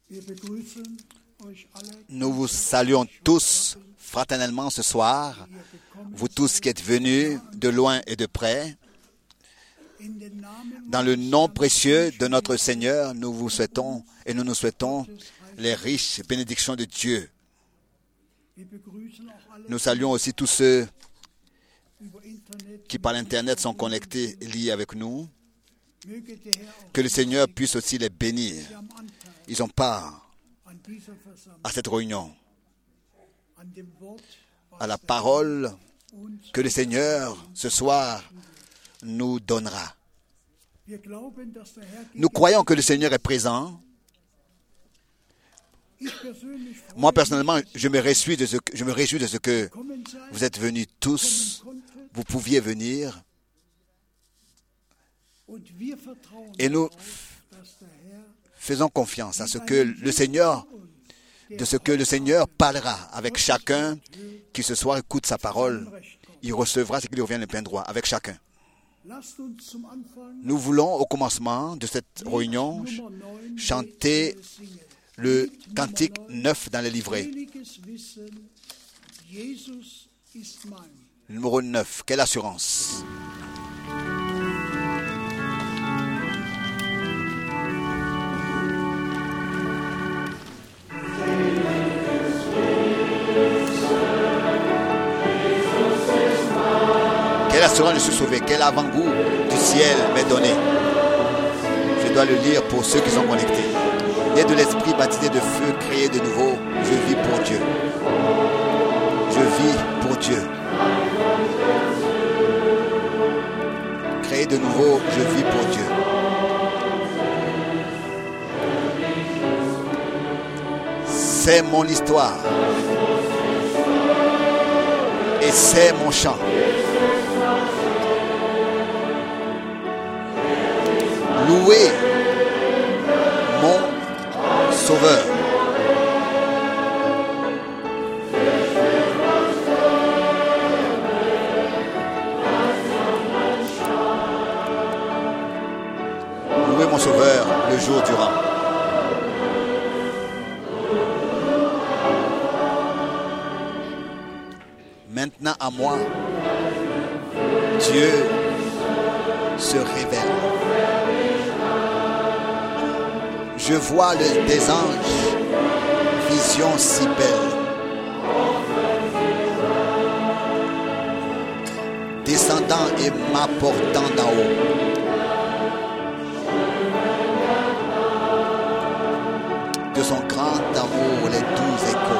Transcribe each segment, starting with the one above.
Nous vous saluons tous fraternellement ce soir, vous tous qui êtes venus de loin et de près. Dans le nom précieux de notre Seigneur, nous vous souhaitons et nous nous souhaitons les riches bénédictions de Dieu. Nous saluons aussi tous ceux qui par l'Internet sont connectés, liés avec nous. Que le Seigneur puisse aussi les bénir. Ils ont part à cette réunion, à la parole que le Seigneur, ce soir, nous donnera. Nous croyons que le Seigneur est présent. Moi, personnellement, je me réjouis de ce que vous êtes venus tous. Vous pouviez venir. Et nous faisons confiance à ce que le Seigneur, parlera avec chacun qui ce soir écoute sa parole. Il recevra ce qui lui revient de plein droit avec chacun. Nous voulons, au commencement de cette réunion, chanter le cantique 9 dans les livrets. Le numéro 9, quelle assurance! Quelle assurance je suis sauvé, quel avant-goût du ciel m'est donné. Je dois le lire pour ceux qui sont connectés. Né de l'esprit, baptisé de feu, créé de nouveau, je vis pour Dieu. Je vis pour Dieu. Créé de nouveau, je vis pour Dieu. C'est mon histoire. Et c'est mon chant. Louez mon Sauveur. Louez mon Sauveur le jour durant. Maintenant à moi, Dieu se révèle. Je vois des anges, vision si belle, descendant et m'apportant d'en haut. De son grand amour, les doux échos.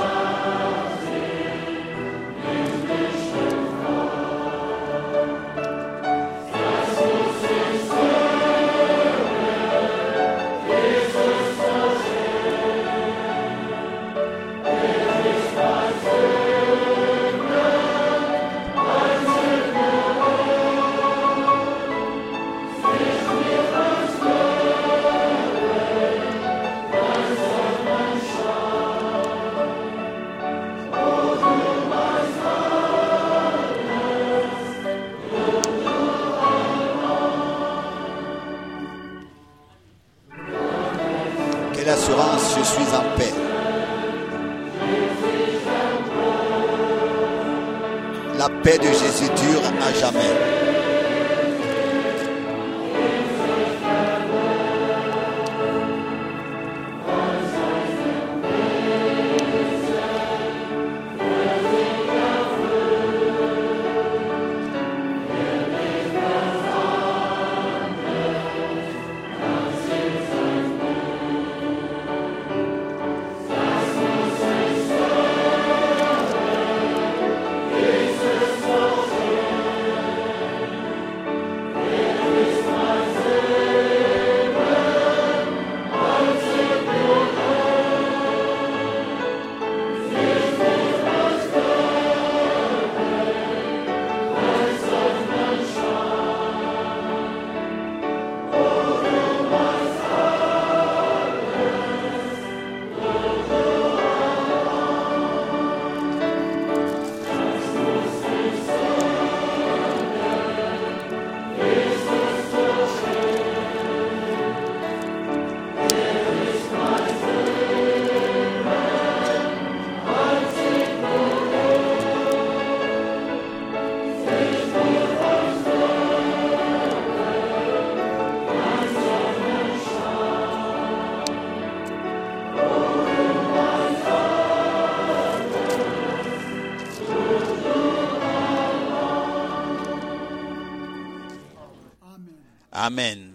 L'assurance, je suis en paix. La paix de Jésus dure à jamais. Amen.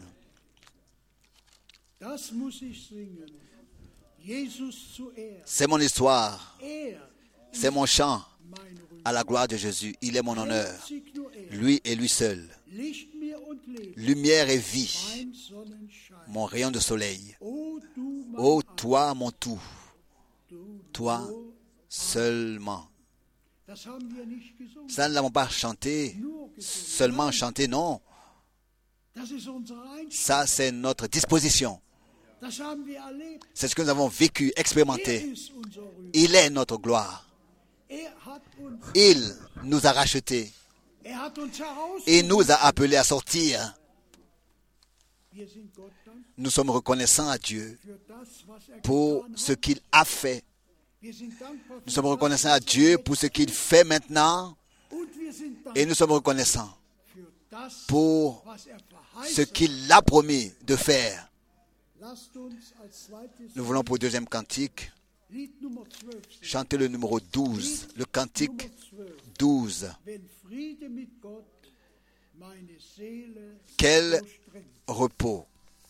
Das muss ich singen. Jesus zuerst. C'est mon histoire. Er C'est mon chant meine Rühmen. à la gloire de Jésus. Il est mon honneur. Einzig nur er. Lui et lui seul. Licht mir und Leben. Lumière et vie. Mein Sonnenschein. Mon rayon de soleil. O du mein Ô All, toi, mon tout. du Toi so. seulement. Das haben wir nicht gesungen. Ça, nous ne l'avons pas chanté. Nur gesungen. Seulement Nein, chanté, non. das ist unsere Einstellung. Ça, c'est notre disposition. Das haben wir erlebt. C'est ce que nous avons vécu, Er expérimenté. ist unser Rühmen. Il est notre gloire. Er hat uns, Il nous a rachetés er hat uns et herausgeholt. nous a appelés à sortir. Wir sind Gott dankbar Nous sommes reconnaissants à Dieu für das, was er pour getan ce hat. qu'il a fait. Wir sind dankbar Nous für sommes das, reconnaissants was à Dieu pour ce qu'il fait maintenant und wir sind et dankbar nous sommes reconnaissants für das, pour was er ce verheißen hat. qu'il a promis de faire. Lasst uns als zweites Nous voulons pour le deuxième cantique Lied Nummer 12 singen. chanter le numéro 12, le cantique Nummer 12. 12. Wenn Friede mit Gott meine Seele Quel durchdringt. repos.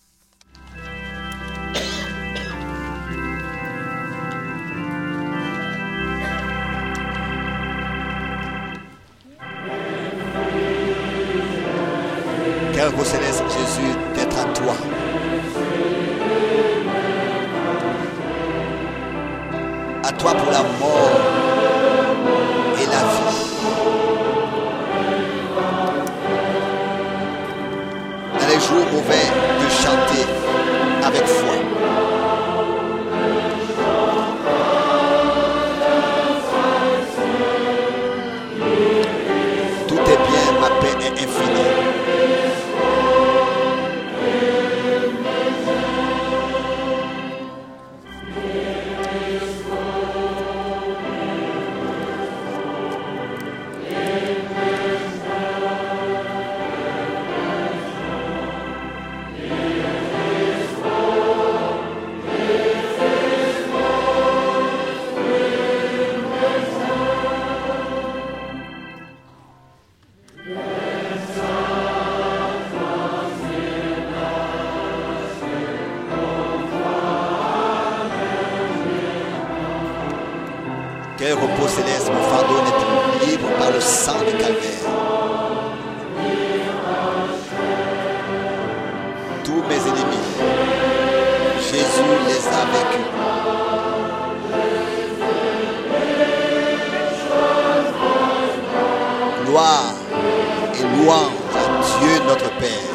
Quel repos céleste, Jésus, d'être à toi. À toi pour la mort et la vie. Dans les jours mauvais, de chanter avec foi. Tout est bien, ma paix est infinie. Quel repos céleste, mon fardeau n'est plus libre par le sang du calvaire. Tous mes ennemis, Jésus les a vaincus. Gloire et louange à Dieu notre Père.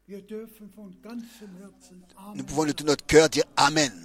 Wir dürfen von ganzem Herzen Nous Amen. pouvons de tout notre cœur dire Amen.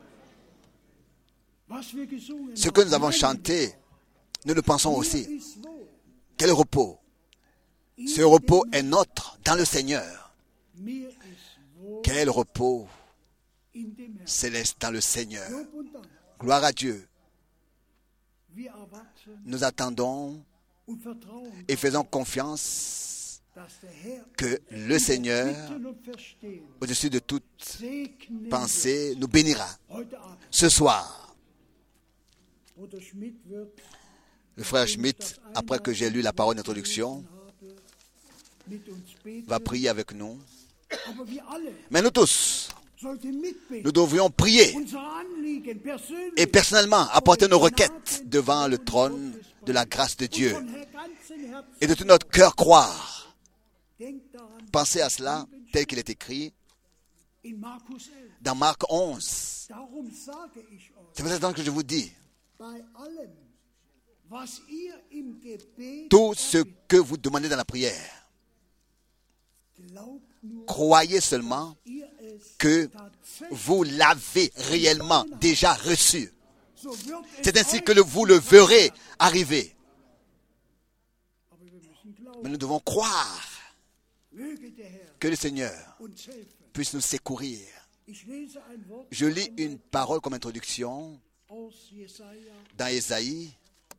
Was wir gesungen Ce que nous avons haben, chanté, nous le pensons mir aussi. ist wohl. Quel repos! Ce repos est nôtre dans le Seigneur. Mir ist wohl Quel repos in dem Herrn. céleste dans le Seigneur. Lob und Dank. Gloire à Dieu. Wir erwarten Nous attendons und vertrauen, et faisons confiance dass der Herr que le Seigneur, Bitten und Verstehen au-dessus de toute segnen pensée, nous bénira. wird heute Abend. Ce soir, Bruder Schmidt wird, le frère Schmidt, après que j'ai lu la parole d'introduction, habe, mit uns beten. va prier avec nous. Aber wir alle Mais nous tous, sollten mitbeten. nous devrions prier Unser Anliegen persönlich et personnellement apporter nos requêtes devant le trône de la grâce de Dieu von ganzem Herzen. et de tout notre cœur croire. Denkt daran, Pensez à cela tel qu'il est écrit in Markus 11. dans Marc 11. Darum sage ich euch, C'est pour cette raison que je vous dis, bei allem, was ihr im Gebet tout ce que vous demandez dans la prière, glaubt, nur croyez seulement ihr es que tatsächlich, vous l'avez réellement déjà reçu. so wird es C'est ainsi euch que vous le verrez arriver. Aber wir müssen glauben, Mais nous devons croire möge der Herr que le Seigneur uns helfen. puisse nous secourir. Ich lese ein Wort Je lis une parole comme introduction aus Jesaja, dans Ésaïe,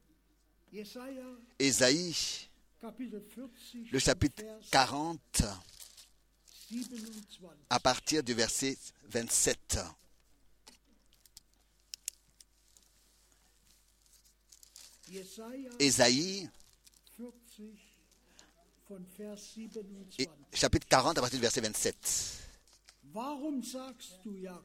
Ésaïe, Kapitel 40, le chapitre Vers 40, 27. à partir du verset 27. Jesaja Ésaïe, 40 von Vers et 27. chapitre 40, à partir du verset 27. Warum sagst du Jakob?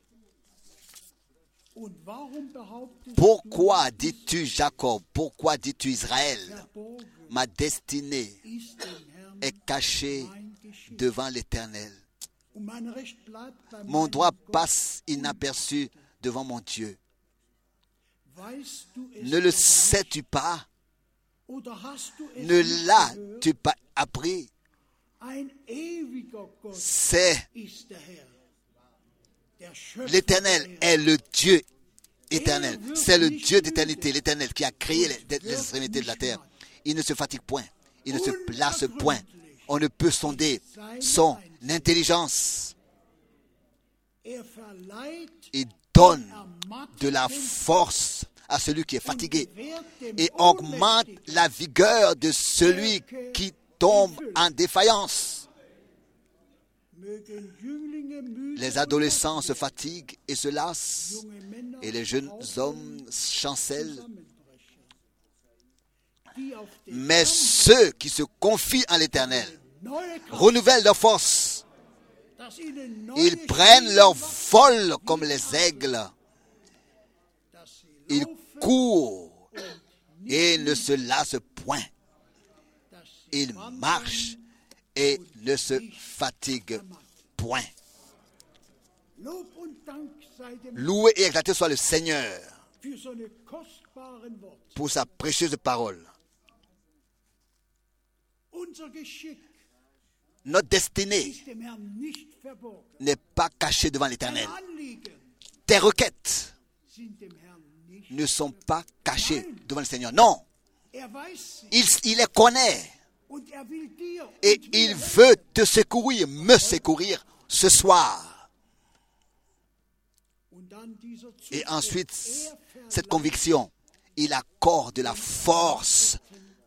Und warum behauptest Pourquoi dis-tu Jacob? Pourquoi dis-tu Israël? du, verborgen Ma destinée ist dem Herrn est cachée mein Geschick. devant l'Éternel. Und mein Recht bleibt bei Mon meinem droit Gott. passe inaperçu devant mon Dieu. Weißt du es Ne le doch sais-tu pas? oder hast du es Ne nicht l'as-tu pas appris? Ein ewiger Gott C'est ist der Herr. Der Schöpfer l'Éternel der Erde. est le Dieu éternel. C'est le Dieu d'éternité, l'Éternel qui a créé les extrémités de la terre. Il ne se fatigue point. Il ne se place point. On ne peut sonder son intelligence. Er verleiht Il donne de la force à celui qui est fatigué et augmente la vigueur de celui qui tombe en défaillance. mögen Jünglinge müde Les adolescents se fatiguent et se lassent, junge Männer et les jeunes hommes chancellent. zusammenbrechen. Die auf den Mais ceux qui se confient en l'Éternel neue Kraft, renouvellent leur force. dass ihnen neue Ils prennent leur Schwingen vol comme les aigles. dass sie Ils laufen courent und et ne se lassent point. dass sie Ils marchent et ne se fatiguent point. Lob und Dank sei dem Loué et exalté soit le Seigneur für so eine kostbaren Worte. pour sa précieuse parole. Unser Geschick Notre destinée ist dem Herrn nicht verborgen. n'est pas cachée devant Deine l'Éternel. Anliegen Tes requêtes sind dem Herrn nicht. ne sont pas cachées devant le Seigneur. Non, Er weiß sie il les connaît und er will dir et und mir il helfen. veut te secourir, me secourir ce soir. Und dann dieser Et Zuspruch, ensuite, er cette conviction, il accorde de la force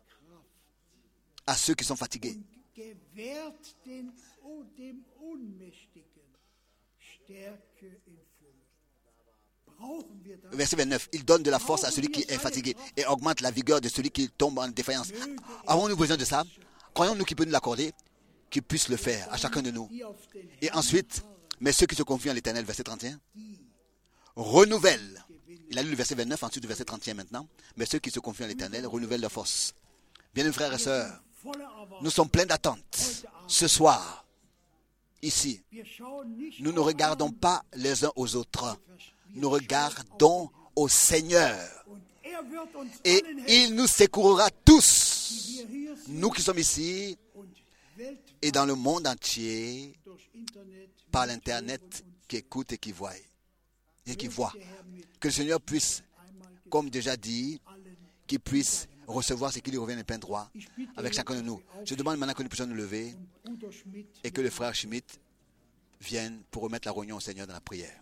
à ceux qui sont fatigués. gewährt dem Ohnmächtigen Stärke in Fülle. Brauchen wir das? Verset 29, il donne de la force à celui qui est fatigué et augmente la vigueur de celui qui tombe en défaillance. Avons-nous besoin de ça? Croyons-nous qu'il peut nous l'accorder, qu'il puisse le faire à chacun de nous. Die auf den Et ensuite, mais ceux qui se confient en l'Éternel, verset 31, renouvellent. Il a lu le verset 29, ensuite le verset 31 maintenant. Mais ceux qui se confient en l'Éternel renouvellent leur force. Bien, frères et sœurs, voller Erwartung. nous sommes pleins d'attentes. Ce soir, ici, Wir schauen nicht nous ne regardons pas les uns aux autres. Nous regardons au Seigneur. und er wird uns Et allen helfen, il nous secourira tous. die wir hier sind Nous qui sommes ici und et dans le monde entier durch Internet, par l'Internet qui écoutent et qui voient. Et qui voient. Que le Seigneur puisse, comme déjà dit, qu'il puisse recevoir ce qui lui revient de plein droit avec chacun de nous. Je demande maintenant que nous puissions nous lever Bruder Schmidt, et que le frère Schmidt vienne pour remettre la réunion au Seigneur dans la prière.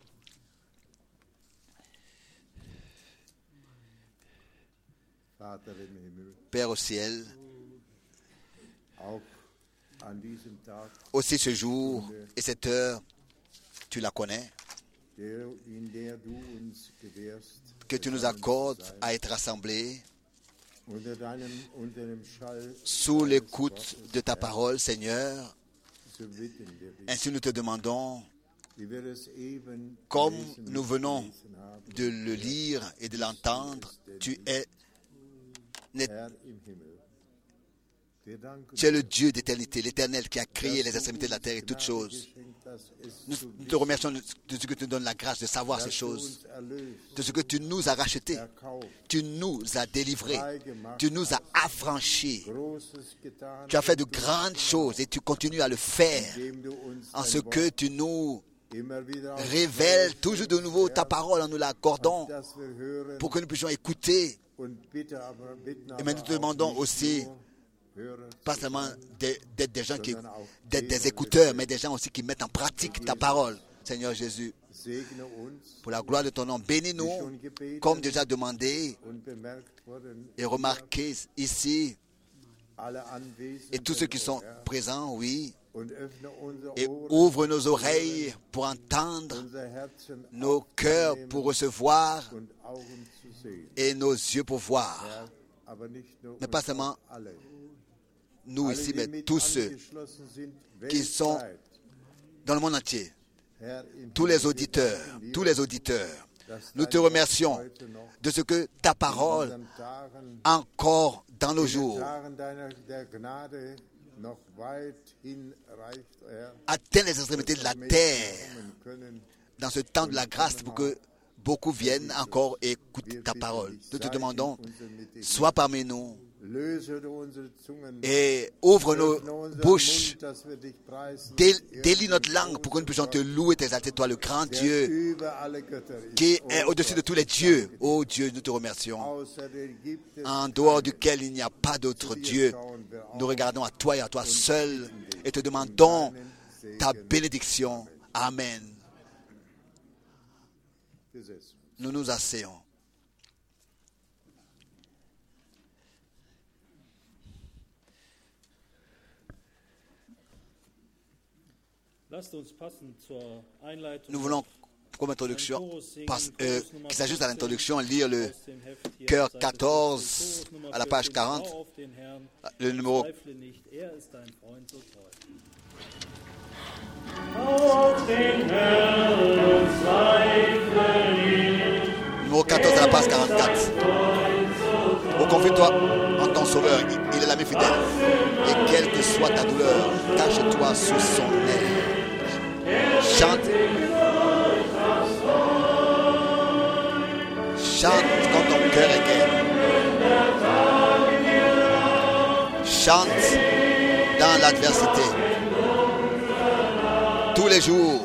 Vater im Himmel, Père au ciel, auch an diesem Tag, aussi ce jour et cette heure, tu la connais, in der du uns gewährst, que tu nous accordes à être rassemblés unter dem Schall, sous l'écoute de ta parole, Seigneur. so bitten wir dich, Ainsi nous te demandons, wie wir es eben comme gelesen nous und venons gelesen haben, de le lire et de l'entendre, tu es Herr im Himmel. Wir danken Tu es le Dieu d'éternité, l'Éternel qui a créé les extrémités de la terre et toutes choses. Nous te remercions de ce que tu nous donnes la grâce de savoir ces choses, de ce que tu nous as rachetés, tu nous as délivrés, tu nous as affranchis. Tu as fait de grandes choses et tu continues à le faire en ce que tu nous révèles toujours de nouveau ta parole en nous l'accordant pour que nous puissions écouter. Et maintenant, nous te demandons aussi, pas seulement d'être des gens d'être des écouteurs, mais des gens aussi qui mettent en pratique ta parole. Seigneur Jésus, pour la gloire de ton nom, bénis-nous, comme déjà demandé et remarqué ici, et tous ceux qui sont présents, oui, et ouvre nos oreilles pour entendre, nos cœurs pour recevoir, et nos yeux pour voir. Mais pas seulement nous ici, mais tous ceux qui sont dans le monde entier, tous les auditeurs, nous te remercions de ce que ta parole, encore dans nos jours, atteint les extrémités de la terre dans ce temps de la grâce pour que beaucoup viennent encore et écoutent ta parole. Nous te demandons, sois parmi nous et ouvre nos bouches, délie notre langue pour que nous puissions te louer, t'exalter, toi le grand Dieu qui est au-dessus de tous les dieux. Oh Dieu, nous te remercions. En dehors duquel il n'y a pas d'autre Dieu, nous regardons à toi et à toi seul et te demandons ta bénédiction. Amen. Nous nous asseyons. Nous voulons, comme introduction, qu'il s'ajuste à l'introduction, lire le chœur 14 à la page 40, le numéro 14 à la page 44. Oh, confie-toi en ton Sauveur, il est l'ami fidèle. Et quelle que soit ta douleur, cache-toi sous son aile. Chante quand ton cœur est gai. Chante dans l'adversité. Tous les jours,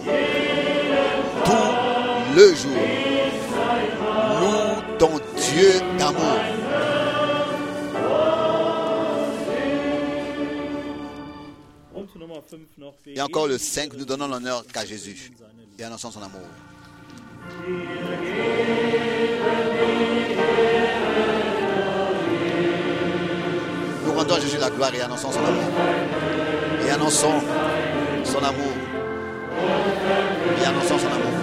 tout le jour. Loue ton Dieu d'amour. Et encore le 5, nous donnons l'honneur qu'à Jésus et annonçons son amour. Nous rendons à Jésus la gloire et annonçons son amour. Et annonçons son amour. Et annonçons son amour.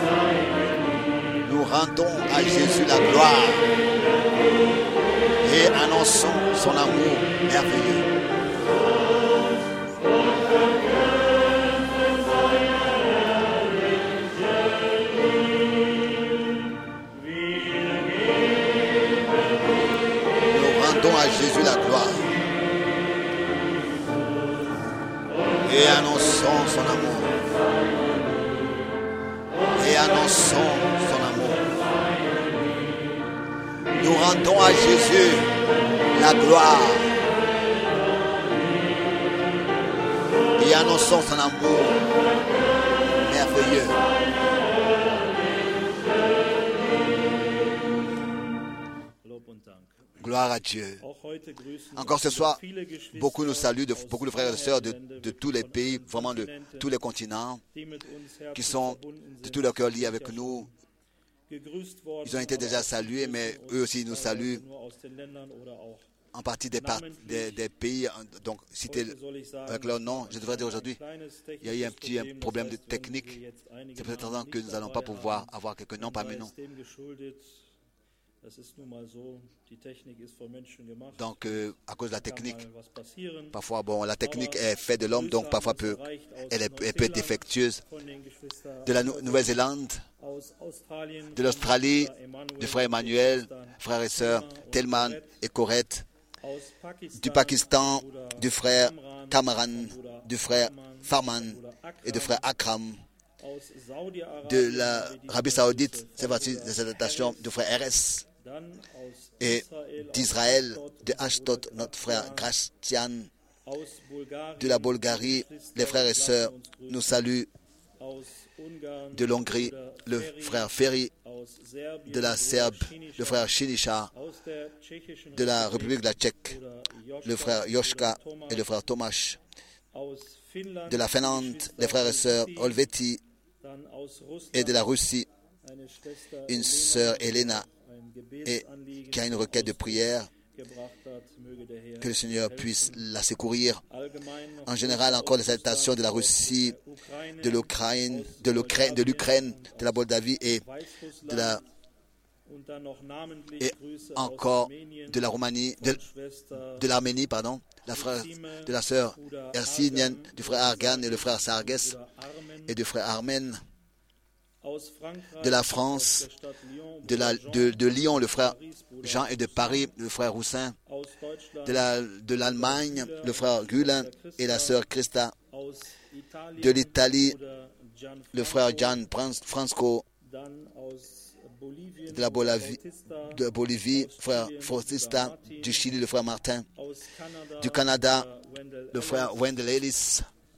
Nous rendons à Jésus la gloire et annonçons son amour merveilleux. À Jésus la gloire et annonçons son amour et annonçons son amour. Nous rendons à Jésus la gloire et annonçons son amour merveilleux. Gloire à Dieu. Encore ce soir, beaucoup nous saluent, beaucoup de frères et sœurs de tous les pays, vraiment de tous les continents, qui sont de tout leur cœur liés avec nous. Ils ont été déjà salués, mais eux aussi nous saluent en partie des pays, donc citer avec leur nom. Je devrais dire aujourd'hui, il y a eu un petit problème de technique. C'est peut-être que nous n'allons pas pouvoir avoir quelques noms parmi nous. Donc, à cause de la technique, parfois, la technique est faite de l'homme, donc parfois elle peut être défectueuse. De la Nouvelle-Zélande, de l'Australie, du frère Emmanuel, frères et sœurs Telman et Corette, du Pakistan, du frère Kamran, du frère Farman et du frère Akram, de l'Arabie Saoudite, c'est parti de cette natation, du frère RS, et d'Israël, de Ashdod, notre frère Grastian, de la Bulgarie, les frères et sœurs nous saluent, de l'Hongrie, le frère Ferry, de la Serbie, le frère Chinisha, de la République de la Tchèque, le frère Yoshka et le frère Tomasz, de la Finlande, les frères et sœurs Olveti, et de la Russie, une sœur Elena, et qui a une requête de prière, que le Seigneur puisse la secourir. En général, encore des salutations de la Russie, de l'Ukraine, de la Moldavie et encore de la Roumanie, de l'Arménie, pardon, de la sœur Ersinian, du frère Argan et le frère Sarges et du frère Armen, de la France, de Lyon, le frère Jean, et de Paris, le frère Roussin, de l'Allemagne, le frère Gulin et la sœur Christa, de l'Italie, le frère Gian Fransco, de Bolivie, frère Faustista, du Chili, le frère Martin, du Canada, le frère Wendell Ellis,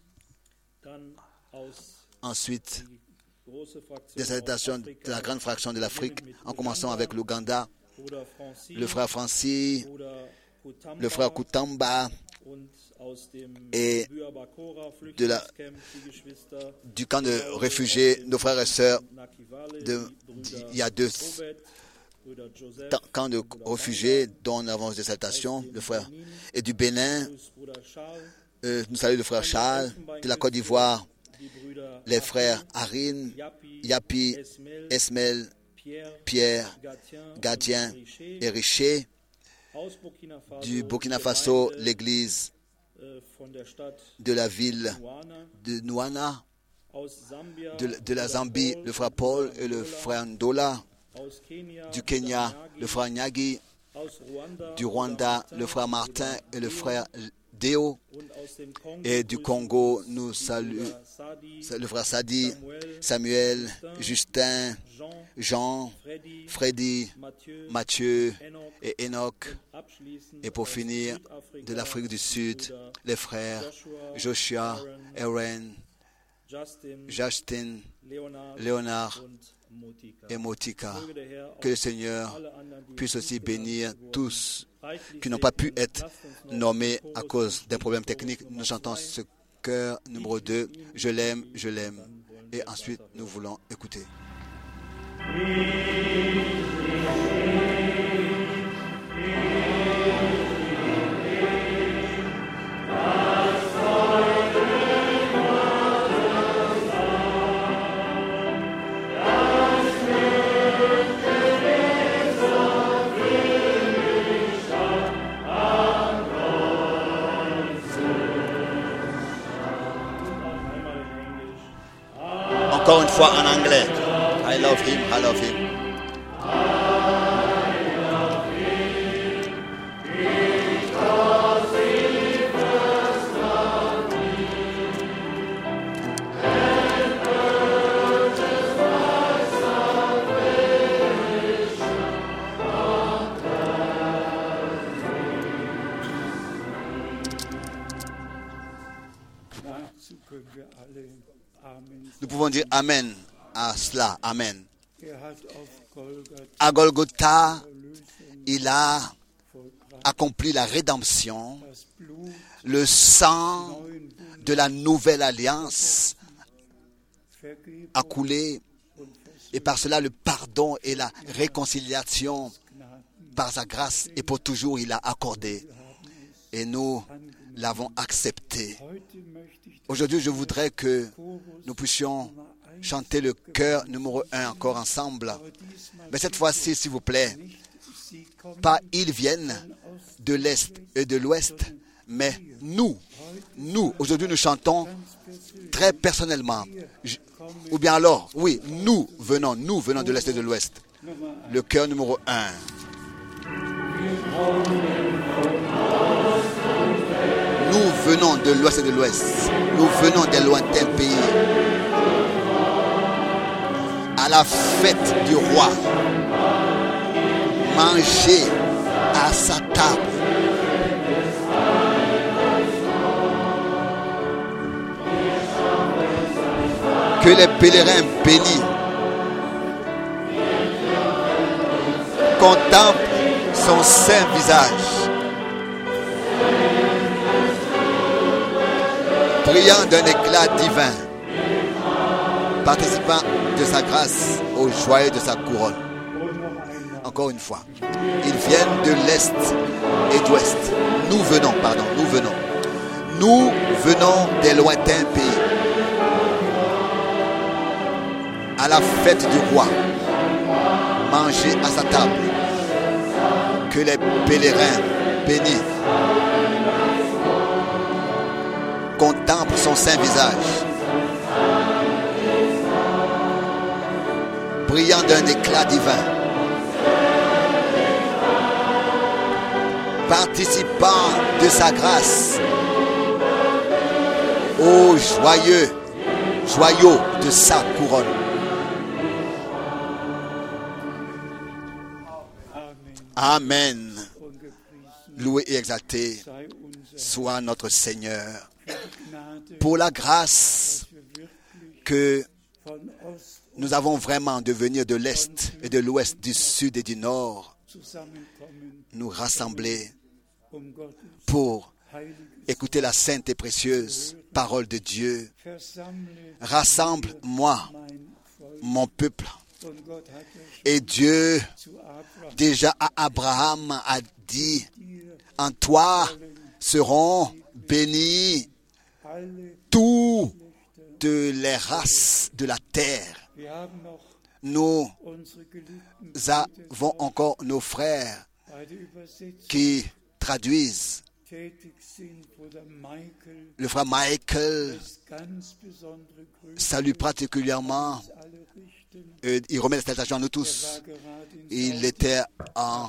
ensuite des salutations de la grande fraction de l'Afrique, en commençant avec l'Ouganda, le frère Francis, le frère Kutamba, et du camp de réfugiés, nos frères et sœurs, il y a 2 camps de réfugiés dont nous avons des salutations, le frère, et du Bénin, nous saluons le frère Charles, de la Côte d'Ivoire, les frères Arin, Yapi, Esmel, Pierre, Gadien et Richer, du Burkina Faso, l'église de la ville de Nouana, de la Zambie, le frère Paul et le frère Ndola, du Kenya, le frère Nyagi, du Rwanda, le frère Martin et le frère Deo, et du Congo, nous saluons le frère Sadi, Samuel, Justin, Jean, Freddy, Mathieu et Enoch. Et pour finir, de l'Afrique du Sud, les frères Joshua, Aaron, Justin, Léonard et Motika. Que le Seigneur puisse aussi bénir tous qui n'ont pas pu être nommés à cause d'un problème technique. Nous chantons ce chœur numéro 2, Je l'aime, je l'aime. Et ensuite, nous voulons écouter. Encore une fois en anglais. I love him, I love him. Dazu können wir alle Amen Nous sagen. pouvons dire Amen à cela. Amen. Hat auf Golgatha À Golgotha, Erlösung il a vollbracht. accompli la rédemption, Das Blut le sang neuen Bundes de la nouvelle alliance Vergebung a coulé, und et par cela le pardon et la réconciliation Versöhnung par sa grâce et pour toujours il a accordé et nous l'avons accepté. Heute möchte ich Aujourd'hui je voudrais que Chorus nous puissions Nummer 1 chanter le chœur numéro 1 encore ensemble. aber diesmal Mais cette fois-ci, s'il vous plaît, nicht sie kommen pas ils viennent aus de l'Est et de l'Ouest, mais nous, aujourd'hui nous chantons ganz persönlich très personnellement. Ou bien alors, oui, nous venons de l'Est et de l'Ouest. Nummer 1. Le chœur numéro 1. Nous venons de l'Ouest et de l'Ouest. Nous venons des lointains pays. À la fête du roi. Manger à sa table. Que les pèlerins bénis contemplent son saint visage, brillant d'un éclat divin, participant de sa grâce au joyeux de sa couronne. Encore une fois, ils viennent de l'Est et d'Ouest. Nous venons des lointains pays. À la fête du roi, manger à sa table, que les pèlerins bénis contemplent son saint visage, brillant d'un éclat divin, participant de sa grâce au joyau de sa couronne. Amen. und gepriesen Loué et exalté sei unser soit notre Seigneur Gnade, pour la grâce dass wir wirklich que von Ost nous avons vraiment de venir de l'Est et de l'Ouest, du Sud et du Nord, zusammenkommen, nous rassembler Gottes pour heiliges écouter la sainte et précieuse parole de Dieu. Versammle Rassemble-moi, mein Volk. mon peuple. Und Gott hat ja schon Et Dieu, zu Abraham déjà à Abraham, a dit, dir en toi seront bénis alle toutes les races de la terre. Wir haben noch Nous unsere geliebten avons encore nos frères bei der Übersetzung qui traduisent. tätig sind. Bruder Michael Le frère Michael lässt ganz besondere Grüße salue particulièrement, uns alle richten. il remet la salutation à nous Er tous. war gerade in Il était en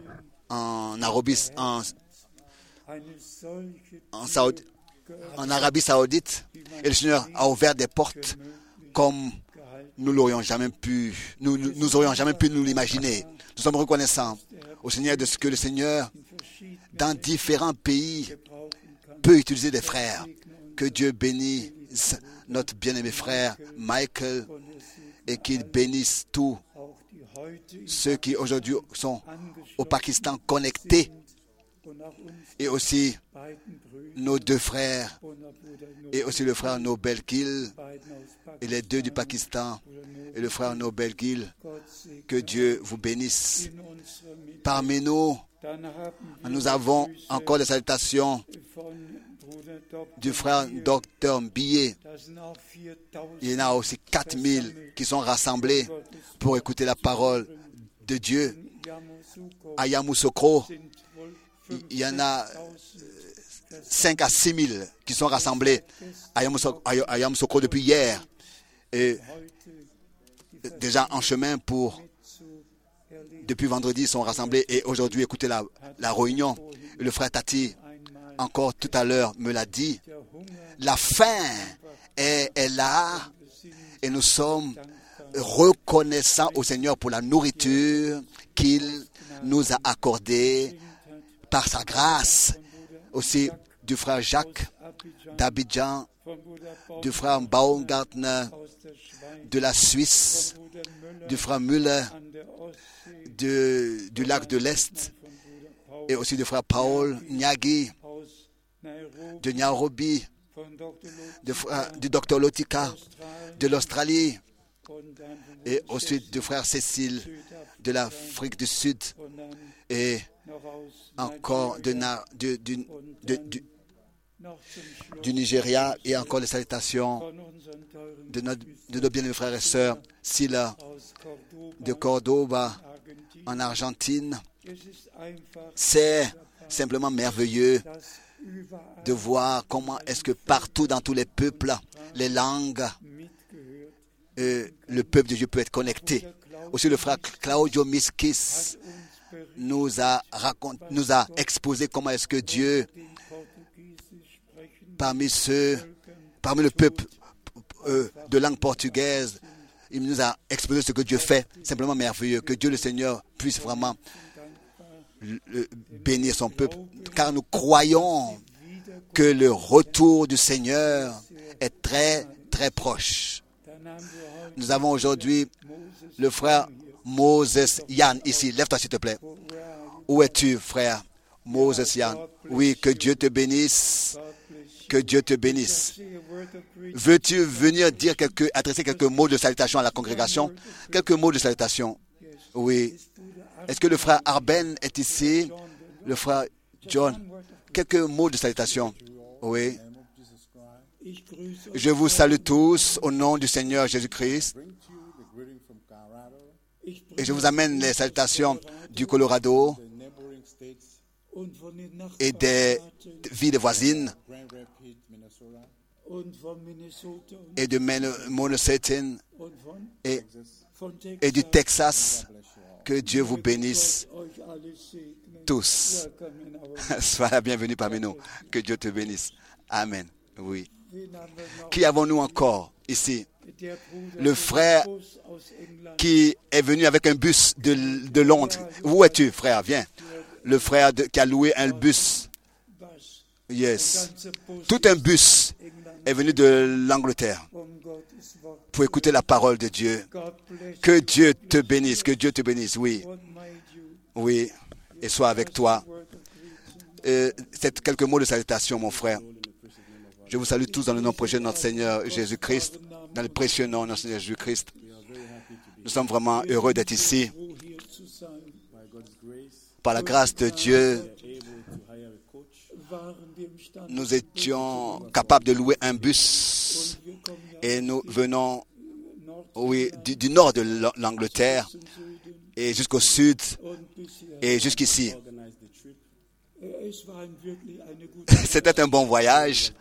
Arabie, eine solche en Saoudi- en Arabie Saoudite, et le Seigneur a ouvert des portes comme nous l'aurions jamais pu, nous aurions jamais pu nous l'imaginer. Nous sommes reconnaissants au Seigneur de ce que le Seigneur, dans différents pays, gebrauchen kann. peut utiliser des frères. Que Dieu bénisse notre bien-aimé frère Michael Und es sind et qu'il bénisse tous auch die heute in ceux qui aujourd'hui sont au angeschlossen Pakistan connectés und auch uns et aussi beiden Brüder nos deux frères und auch Bruder et aussi le frère Nobel Gil beiden aus et les deux du Pakistan Bruder Nobel. et le frère Nobel Gil. Gott segne Que Dieu vous bénisse. in unserer Mitte. Parmi nous, Dann haben wir nous avons Grüße encore des salutations von Bruder Dr. du frère Dr Billet. Das sind auch 4000 Il y en a aussi 4000 qui sont rassemblés pour écouter la parole de Dieu. Yamoussoukro À Yamoussoukro, sind wohl il y en a 5000 5 à 6 000 qui sont rassemblés à Yamoussoukro depuis hier. Et heute déjà en chemin pour, zu erleben. depuis vendredi, ils sont rassemblés. Et aujourd'hui, écoutez la réunion. Et le frère Tati, Einmal encore tout à l'heure, me l'a dit. der Hunger La faim est là et nous sommes reconnaissants au Seigneur pour la nourriture qu'il nous a accordée par sa grâce. Aussi du frère Jacques, d'Abidjan, du frère Baumgartner de la Suisse, du frère Müller du lac de l'Est, et aussi du frère Paul Nyagi de Nairobi, du docteur Lotika de l'Australie, et ensuite du frère Cécile de l'Afrique du Sud, et encore du Nigeria, et encore les salutations de nos bien-aimés frères et sœurs, Sila de Cordoba en Argentine. C'est simplement merveilleux de voir comment est-ce que partout dans tous les peuples, les langues, le peuple de Dieu peut être connecté. Aussi le frère Claudio Miskis nous a exposé comment est-ce que Dieu, parmi le peuple de langue portugaise, il nous a exposé ce que Dieu fait. Simplement merveilleux. Que Dieu le Seigneur puisse vraiment bénir son peuple, car nous croyons que le retour du Seigneur est très, très proche. Nous avons aujourd'hui le frère Moses Yann ici. Lève-toi s'il te plaît. Où es-tu, frère Moses Yann? Oui, que Dieu te bénisse. Que Dieu te bénisse. Veux-tu venir adresser quelques mots de salutation à la congrégation? Quelques mots de salutation. Oui. Est-ce que le frère Arben est ici? Le frère John? Quelques mots de salutation. Oui. Je vous salue tous au nom du Seigneur Jésus-Christ. Et je vous amène les salutations du Colorado et des villes voisines et de Minnesota et du Texas. Que Dieu vous bénisse tous. Sois la bienvenue parmi nous. Que Dieu te bénisse. Amen. Oui. Qui avons-nous encore ici? Le frère qui est venu avec un bus de Londres. Où es-tu, frère? Viens. Le frère qui a loué un bus. Yes. Tout un bus est venu de l'Angleterre pour écouter la parole de Dieu. Que Dieu te bénisse. Que Dieu te bénisse. Oui. Oui. Et soit avec toi. C'est quelques mots de salutation, mon frère. Je vous salue tous dans le nom précieux de notre Seigneur Jésus-Christ, dans le précieux nom de notre Seigneur Jésus-Christ. Nous sommes vraiment heureux d'être ici. Par la grâce de Dieu, nous étions capables de louer un bus et nous venons du nord de l'Angleterre et jusqu'au sud et jusqu'ici. C'était un bon voyage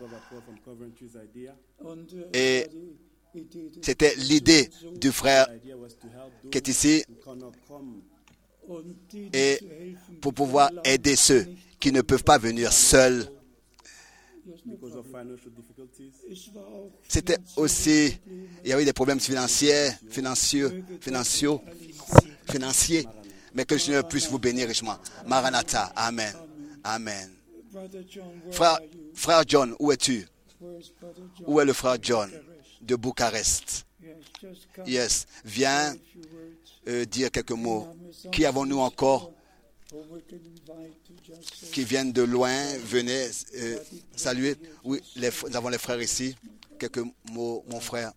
et c'était l'idée du frère qui est ici et pour pouvoir aider ceux qui ne peuvent pas venir seuls. C'était aussi, il y avait des problèmes financiers, mais que le Seigneur puisse vous bénir richement. Maranatha, Amen. Amen. Frère John, où es-tu? Où est le frère John de Bucarest? Yes, viens dire quelques mots. Qui avons-nous encore qui viennent de loin? Venez saluer. Oui, nous avons les frères ici. Quelques mots, mon frère.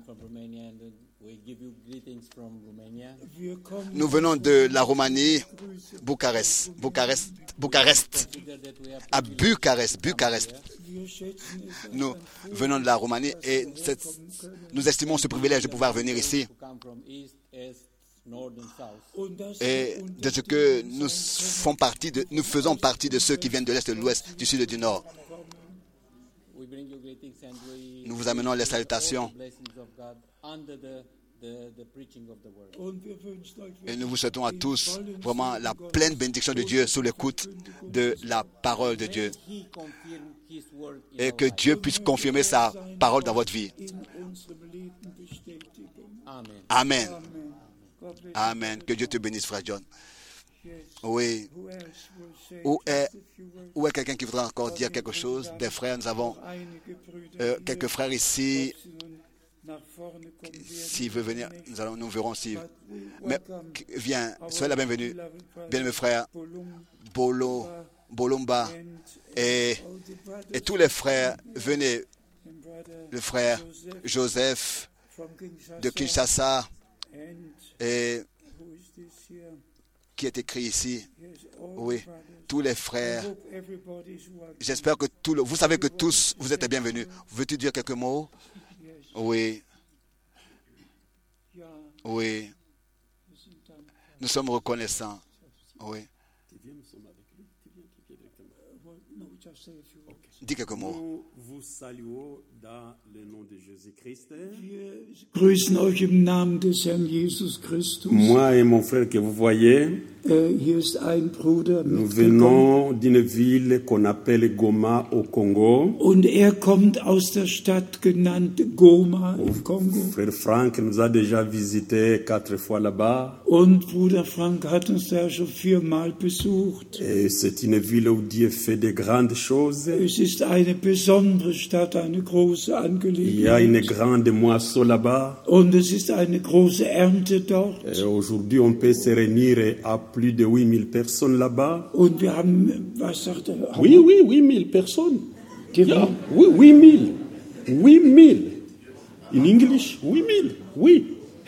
Nous venons de la Roumanie, Bucarest. À Bucarest. Nous venons de la Roumanie et nous estimons ce privilège de pouvoir venir ici. Et de ce que nous faisons partie de ceux qui viennent de l'Est, de l'Ouest, du Sud et du Nord. Nous vous amenons les salutations et nous vous souhaitons à tous vraiment la pleine bénédiction de Dieu sous l'écoute de la parole de Dieu et que Dieu puisse confirmer sa parole dans votre vie. Amen. Amen. Que Dieu te bénisse, frère John. Oui. Who else will say Où est, just a few words? où est quelqu'un qui voudra encore dire quelque chose? Des frères, nous avons Einige Brüder quelques hier, frères ici. ob sie nun nach vorne kommen werden. S'il veut venir, nous verrons s'il. But we Mais welcome viens, our soyez la bienvenue. beloved brother Bien, mes frères, Bolum Bolomba and et all the brothers tous les frères, venez. and brother Le frère Joseph from de Kinshasa, and et who is this here? qui est écrit ici. Yes, all Oui, the brothers. tous les I frères. hope everybody is welcome. J'espère que vous savez que tous, vous êtes bienvenus. Veux-tu dire quelques mots? Yes, Oui, ja, oui. wir sind dankbar. Nous sommes reconnaissants. Oui. Well, no, just say a few words. Dis quelques mots. Nous vous saluons dans le nom de Jésus-Christ. Wir grüßen euch im Namen des Herrn Jesus Christus. Moi et mon frère que vous voyez, Hier ist ein Bruder nous mitgekommen venons d'une ville qu'on appelle Goma au Congo. und kommt aus der Stadt genannt Goma im Kongo. Frère Franck nous a déjà visité 4 fois là-bas. Und Bruder Frank hat uns da schon 4-mal besucht. Et c'est une ville où Dieu fait de grandes choses. Es ist eine besondere Stadt, eine große Il y a une Angelegenheit. grande moisson là-bas. Und es ist eine große Ernte dort. Et aujourd'hui, on peut se réunir à plus de 8000 personnes là-bas. Und wir haben, was sagt er? Oui, 8000 personnes. Die- Yeah, oui, 8000. 8000. In English, 8000. Oui.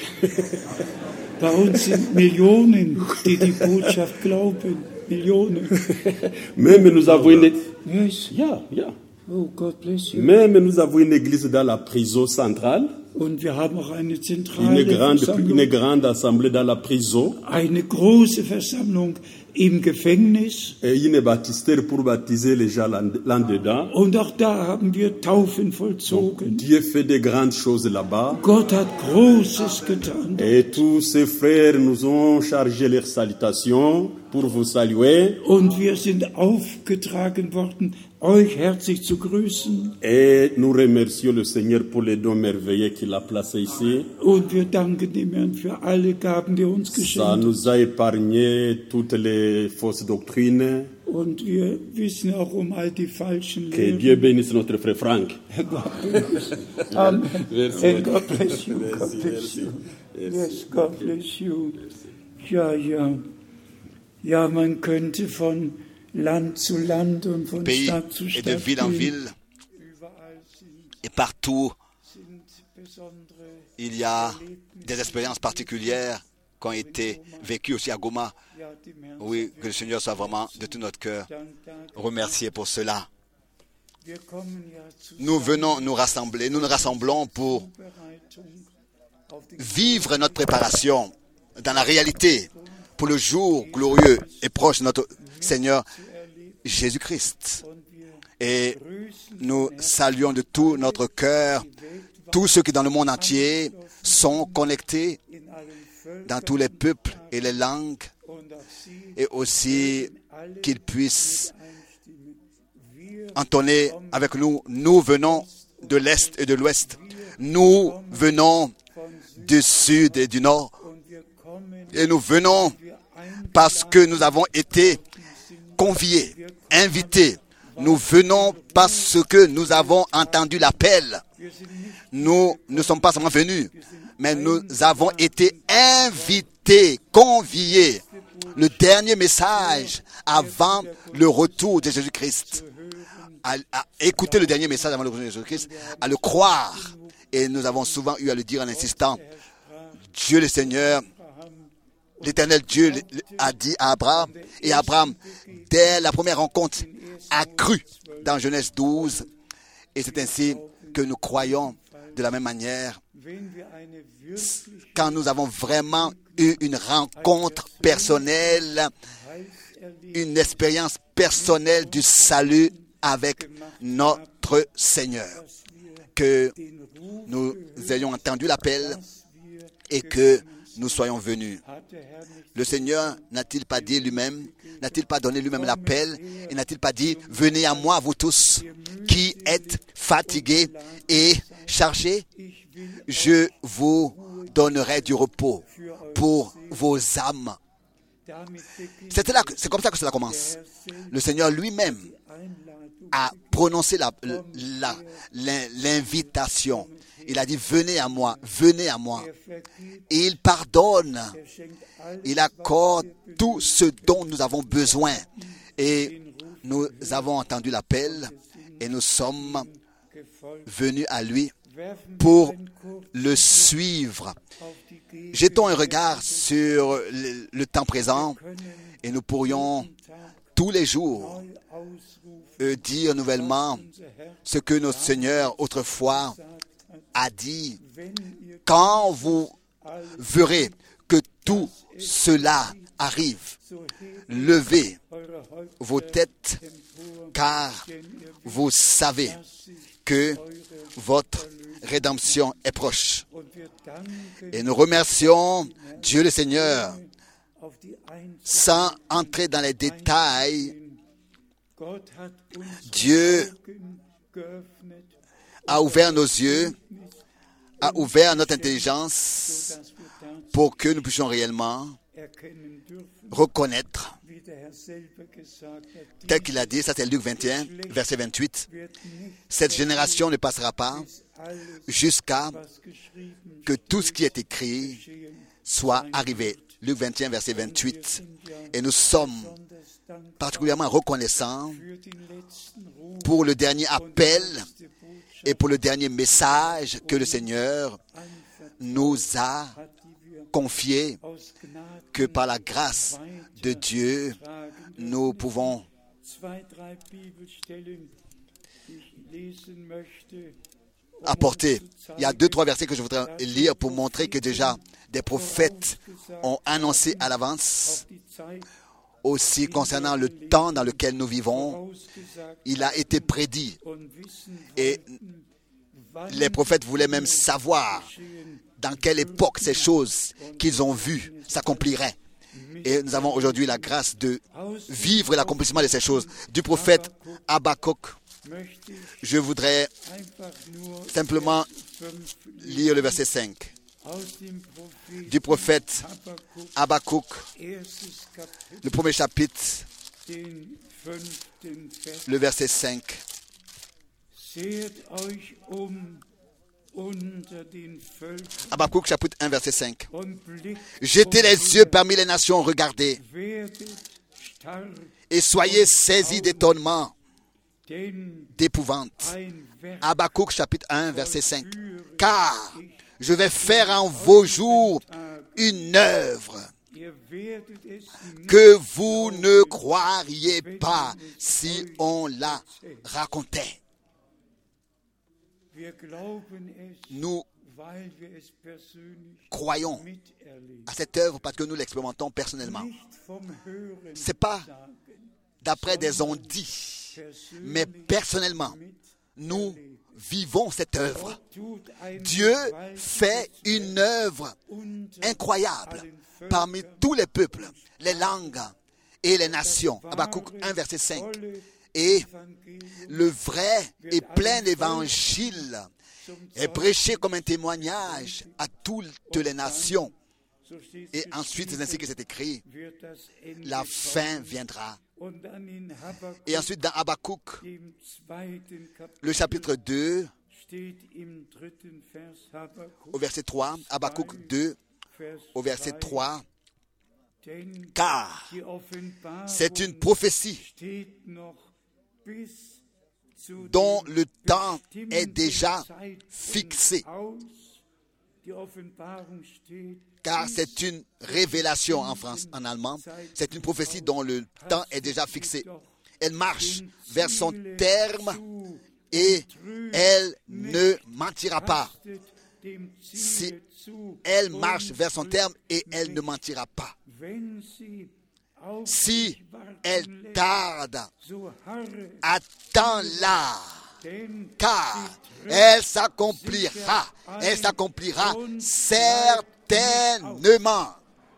Bei uns sind Millionen, die die Botschaft glauben. Millionen. Même nous avons une... Yes. Yeah, yeah. Oh, God bless you. Même nous avons une église dans la prison centrale, Und wir haben auch eine une zentrale grande Versammlung, assemblée dans la prison, eine große Versammlung im Gefängnis. et une baptistère pour baptiser les gens là-dedans. Und auch da haben wir Taufen vollzogen. Dieu fait de grandes choses là-bas. Gott hat Großes getan. Et tous ces frères nous ont chargé leurs salutations pour vous saluer. Und wir sind aufgetragen worden, euch herzlich zu grüßen. Et nous remercions le Seigneur pour les dons merveilleux qu'il a placés ici. Und wir danken dem Herrn für alle Gaben, die er uns Ça geschenkt hat. nous a épargné toutes les fausses doctrines. Und wir wissen auch um all die falschen Que Lehren. Dieu bénisse notre frère Franck. Amen. Merci. And God bless you. God bless you. Yes, God bless you. Ja, ja. Ja, man könnte von Land zu Land und von Pays Stadt zu et de Stadt ville en gehen. ville, Überall et partout, sind besondere il y a des expériences particulières qui ont été vécues aussi à Goma. ja, dem Herrn Oui, que le Seigneur soit vraiment de tout notre cœur Dank dafür. remercié pour cela. Wir kommen ja zu Nous venons nous rassembler, nous nous rassemblons pour Vorbereitung auf den vivre notre préparation dans la réalité pour le jour glorieux et proche de notre Seigneur Jésus-Christ. und wir Et grüßen nous saluons de tout notre cœur tous ceux qui dans le monde entier sont connectés in allen Völkern dans tous les peuples et les langues, und auch sie et aussi alle qu'ils puissent einstimmen. Wir entonner avec nous. Nous venons de l'Est et de l'Ouest. Nous venons du Sud et du Nord. und wir kommen, Et nous venons wir parce que nous avons été conviés, invités. Nous venons parce que nous avons entendu l'appel. wir sind nicht Nous ne sommes pas seulement venus, mais nous avons été invités, conviés. Le dernier message avant le retour de Jésus-Christ. À écouter le dernier message avant le retour de Jésus-Christ, à le croire. Et nous avons souvent eu à le dire en insistant. Dieu le Seigneur, l'Éternel Dieu a dit à Abraham, et Abraham, dès la première rencontre, a cru dans Genèse 12. Et c'est ainsi que nous croyons de la même manière. wenn wir eine wirklich Quand nous avons vraiment eu une rencontre personnelle, une expérience personnelle du salut avec notre Seigneur, que den Ruf nous ayons entendu l'appel et que nous soyons venus. hat der Herr nicht Le Seigneur n'a-t-il pas dit lui-même, n'a-t-il pas donné lui-même l'appel et n'a-t-il pas dit, venez à moi vous tous qui êtes fatigués et chargés, je vous donnerai du repos pour vos âmes. C'est comme ça que cela commence. Le Seigneur lui-même a prononcé l'invitation. Il a dit, venez à moi, venez à moi. Et il pardonne. Il accorde tout ce dont nous avons besoin. Et nous avons entendu l'appel et nous sommes venus à lui pour le suivre. Jetons un regard sur le temps présent et nous pourrions tous les jours dire nouvellement ce que notre Seigneur autrefois a dit. Quand vous verrez que tout cela arrive, levez vos têtes, car vous savez que votre rédemption est proche. Et nous remercions Dieu le Seigneur sans entrer dans les détails. Dieu a ouvert nos yeux, a ouvert notre intelligence pour que nous puissions réellement reconnaître, tel qu'il a dit, ça c'est Luc 21, verset 28, cette génération ne passera pas jusqu'à que tout ce qui est écrit soit arrivé. Luc 21, verset 28. Et nous sommes particulièrement reconnaissants pour le dernier appel et pour le dernier message que le Seigneur nous a confié, que par la grâce de Dieu, nous pouvons apporter. Il y a 2-3 versets que je voudrais lire pour montrer que déjà des prophètes ont annoncé à l'avance, aussi concernant le temps dans lequel nous vivons. Il a été prédit et les prophètes voulaient même savoir dans quelle époque ces choses qu'ils ont vues s'accompliraient. Et nous avons aujourd'hui la grâce de vivre l'accomplissement de ces choses. Du prophète Habakkuk, je voudrais simplement lire le verset 5. Du prophète Habakkuk, le premier chapitre, le verset 5. Habakkuk chapitre 1 verset 5. Jetez les yeux parmi les nations, regardez, et soyez saisis d'étonnement, d'épouvante. Habakkuk chapitre 1 verset 5. Car je vais faire en vos jours une œuvre que vous ne croiriez pas si on la racontait. Nous croyons à cette œuvre parce que nous l'expérimentons personnellement. Ce n'est pas d'après des on-dit, mais personnellement, nous vivons cette œuvre. Dieu fait une œuvre incroyable parmi tous les peuples, les langues et les nations. Habakkuk 1, verset 5. Et le vrai et plein évangile est prêché comme un témoignage à toutes les nations. Et ensuite, c'est ainsi que c'est écrit, la fin viendra. Et ensuite, dans Habakkuk, le chapitre 2, au verset 3, Habakkuk 2, au verset 3, car c'est une prophétie dont le temps est déjà fixé. Car c'est une révélation en allemand. C'est une prophétie dont le temps est déjà fixé. Elle marche vers son terme et elle ne mentira pas. Si elle marche vers son terme et elle ne mentira pas. Si elle tarde, attends-la, car elle s'accomplira certainement.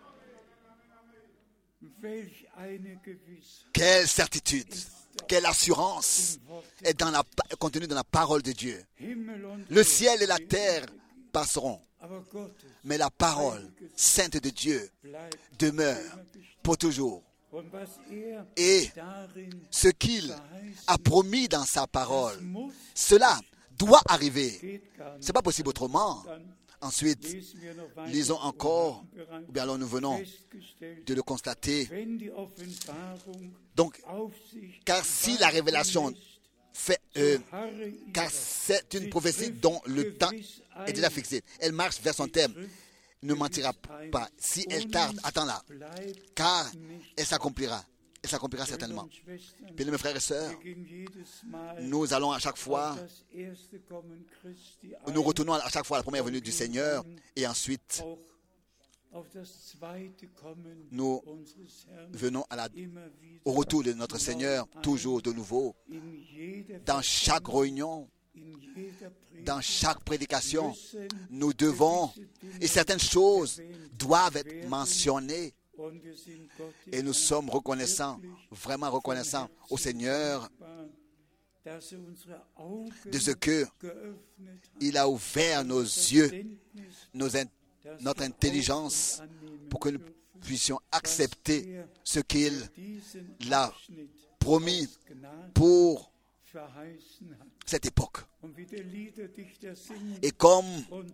Quelle certitude, quelle assurance est contenue dans la parole de Dieu. Le ciel et la terre passeront, Mais la parole sainte de Dieu demeure pour toujours. Et ce qu'il a promis dans sa parole, cela doit arriver. Ce n'est pas possible autrement. Ensuite, lisons encore, ou bien alors nous venons de le constater. Donc, car si la révélation fait, car c'est une prophétie dont le temps est déjà fixé, elle marche vers son terme, ne mentira pas. Si elle tarde, attends-la, car elle s'accomplira. Elle s'accomplira certainement. Bien, mes frères et sœurs, nous allons à chaque fois, nous retournons à chaque fois à la première venue du Seigneur et ensuite nous venons au retour de notre Seigneur, toujours de nouveau, dans chaque réunion, dans chaque prédication, nous devons, et certaines choses doivent être mentionnées. Et nous sommes reconnaissants, vraiment reconnaissants au Seigneur de ce qu'il a ouvert nos yeux, notre intelligence, pour que nous puissions accepter ce qu'il a promis pour cette époque. Et comme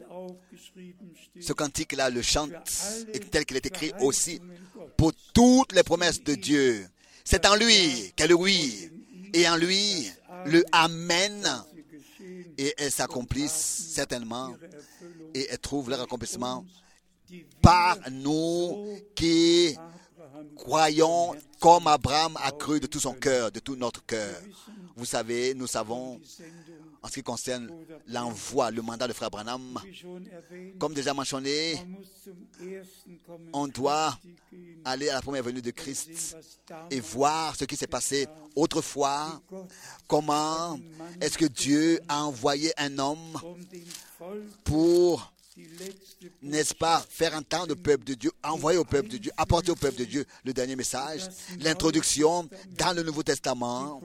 ce cantique-là le chante, et tel qu'il est écrit aussi, pour toutes les promesses de Dieu, c'est en lui qu'est le oui, et en lui le amen, et elles s'accomplissent certainement, et elles trouvent leur accomplissement par nous qui croyons comme Abraham a cru de tout son cœur, de tout notre cœur. Vous savez, nous savons, en ce qui concerne l'envoi, le mandat de Frère Branham, comme déjà mentionné, on doit aller à la première venue de Christ et voir ce qui s'est passé autrefois. Comment est-ce que Dieu a envoyé un homme pour, n'est-ce pas, faire entendre au peuple de Dieu, envoyer au peuple de Dieu, apporter au peuple de Dieu le dernier message, l'introduction dans le Nouveau Testament,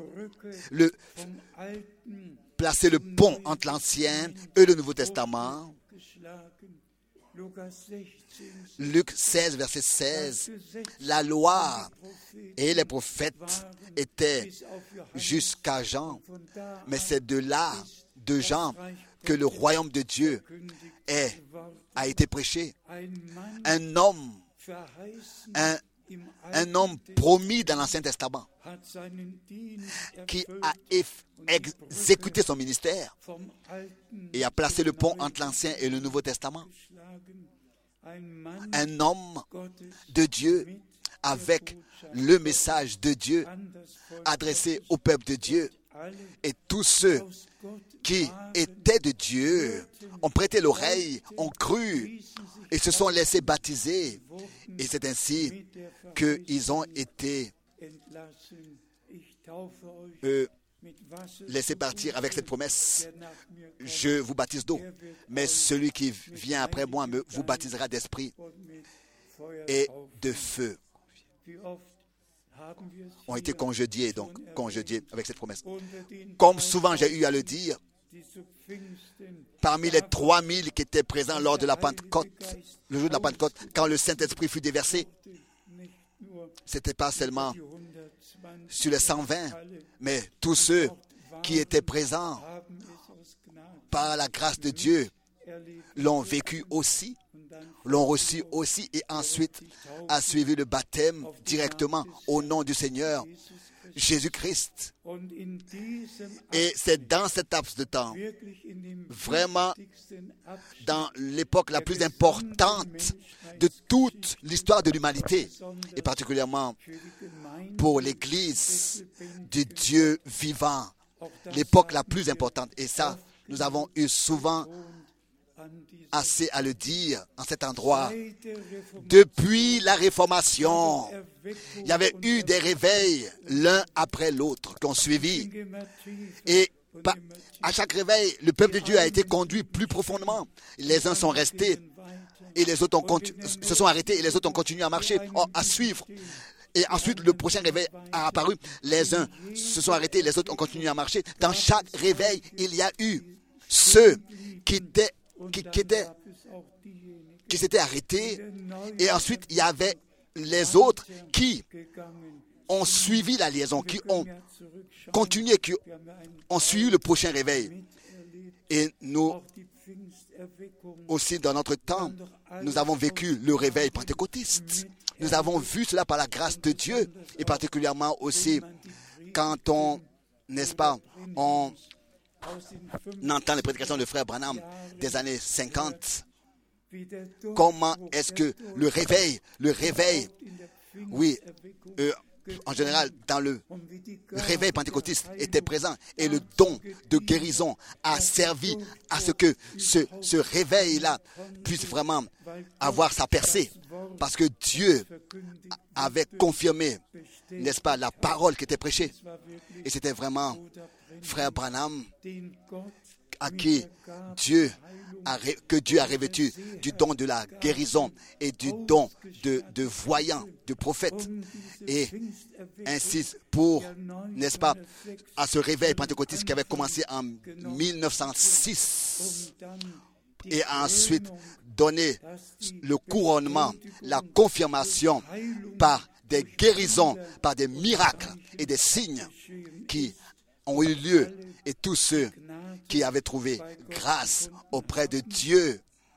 placer le pont entre l'Ancien et le Nouveau Testament. Luc 16, verset 16, la loi et les prophètes étaient jusqu'à Jean, mais c'est de là, de Jean, que le royaume de Dieu a été prêché. Un homme promis dans l'Ancien Testament qui a exécuté son ministère et a placé le pont entre l'Ancien et le Nouveau Testament. Un homme de Dieu avec le message de Dieu adressé au peuple de Dieu, et tous ceux qui étaient de Dieu ont prêté l'oreille, ont cru et se sont laissés baptiser. Et c'est ainsi qu'ils ont été laissés partir avec cette promesse. Je vous baptise d'eau, mais celui qui vient après moi vous baptisera d'esprit et de feu. Ont été congédiés avec cette promesse. Comme souvent j'ai eu à le dire, parmi les 3000 qui étaient présents lors de la Pentecôte, le jour de la Pentecôte, quand le Saint-Esprit fut déversé, ce n'était pas seulement sur les 120, mais tous ceux qui étaient présents par la grâce de Dieu l'ont vécu aussi, l'ont reçu aussi, et ensuite a suivi le baptême directement au nom du Seigneur Jésus-Christ. Et c'est dans cet laps de temps, vraiment dans l'époque la plus importante de toute l'histoire de l'humanité, et particulièrement pour l'Église du Dieu vivant, l'époque la plus importante. Et ça, nous avons eu souvent assez à le dire en cet endroit. Depuis la Réformation, il y avait eu des réveils l'un après l'autre qui ont suivi. Et à chaque réveil, le peuple de Dieu a été conduit plus profondément. Les uns sont restés et les autres se sont arrêtés et les autres ont continué à marcher, à suivre. Et ensuite, le prochain réveil a apparu. Les uns se sont arrêtés, les autres ont continué à marcher. Dans chaque réveil, il y a eu ceux qui étaient qui s'étaient arrêtés. Et ensuite, il y avait les autres qui ont suivi la liaison, qui ont continué, qui ont suivi le prochain réveil. Et nous aussi, dans notre temps, nous avons vécu le réveil pentecôtiste. Nous avons vu cela par la grâce de Dieu, et particulièrement aussi quand on, n'est-ce pas, on entend les prédications de frère Branham des années 50. Comment est-ce que le réveil, oui, en général, dans le réveil pentecôtiste était présent et le don de guérison a servi à ce que ce réveil-là puisse vraiment avoir sa percée, parce que Dieu avait confirmé, n'est-ce pas, la parole qui était prêchée. Et c'était vraiment frère Branham à qui Dieu a revêtu du don de la guérison et du don de voyant, de prophète. Et ainsi pour, n'est-ce pas, à ce réveil pentecôtiste qui avait commencé en 1906 et ensuite donné le couronnement, la confirmation par des guérisons, par des miracles et des signes qui ont eu lieu, et tous ceux qui avaient trouvé grâce auprès de Dieu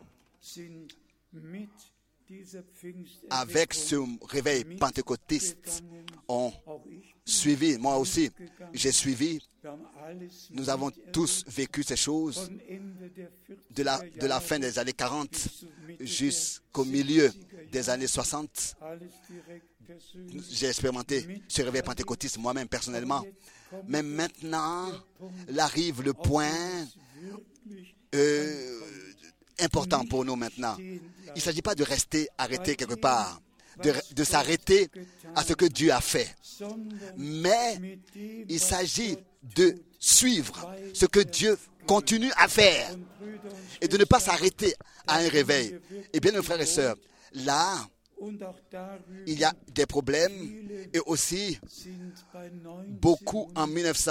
avec ce réveil pentecôtiste ont suivi. Moi aussi, j'ai suivi. Nous avons tous vécu ces choses de la fin des années 40 jusqu'au milieu des années 60. J'ai expérimenté ce réveil pentecôtiste moi-même personnellement. Mais maintenant, arrive le point important pour nous maintenant. Il ne s'agit pas de rester arrêté quelque part, de s'arrêter à ce que Dieu a fait. Mais il s'agit de suivre ce que Dieu continue à faire et de ne pas s'arrêter à un réveil. Et bien, mes frères et sœurs, là, il y a des problèmes, et aussi beaucoup en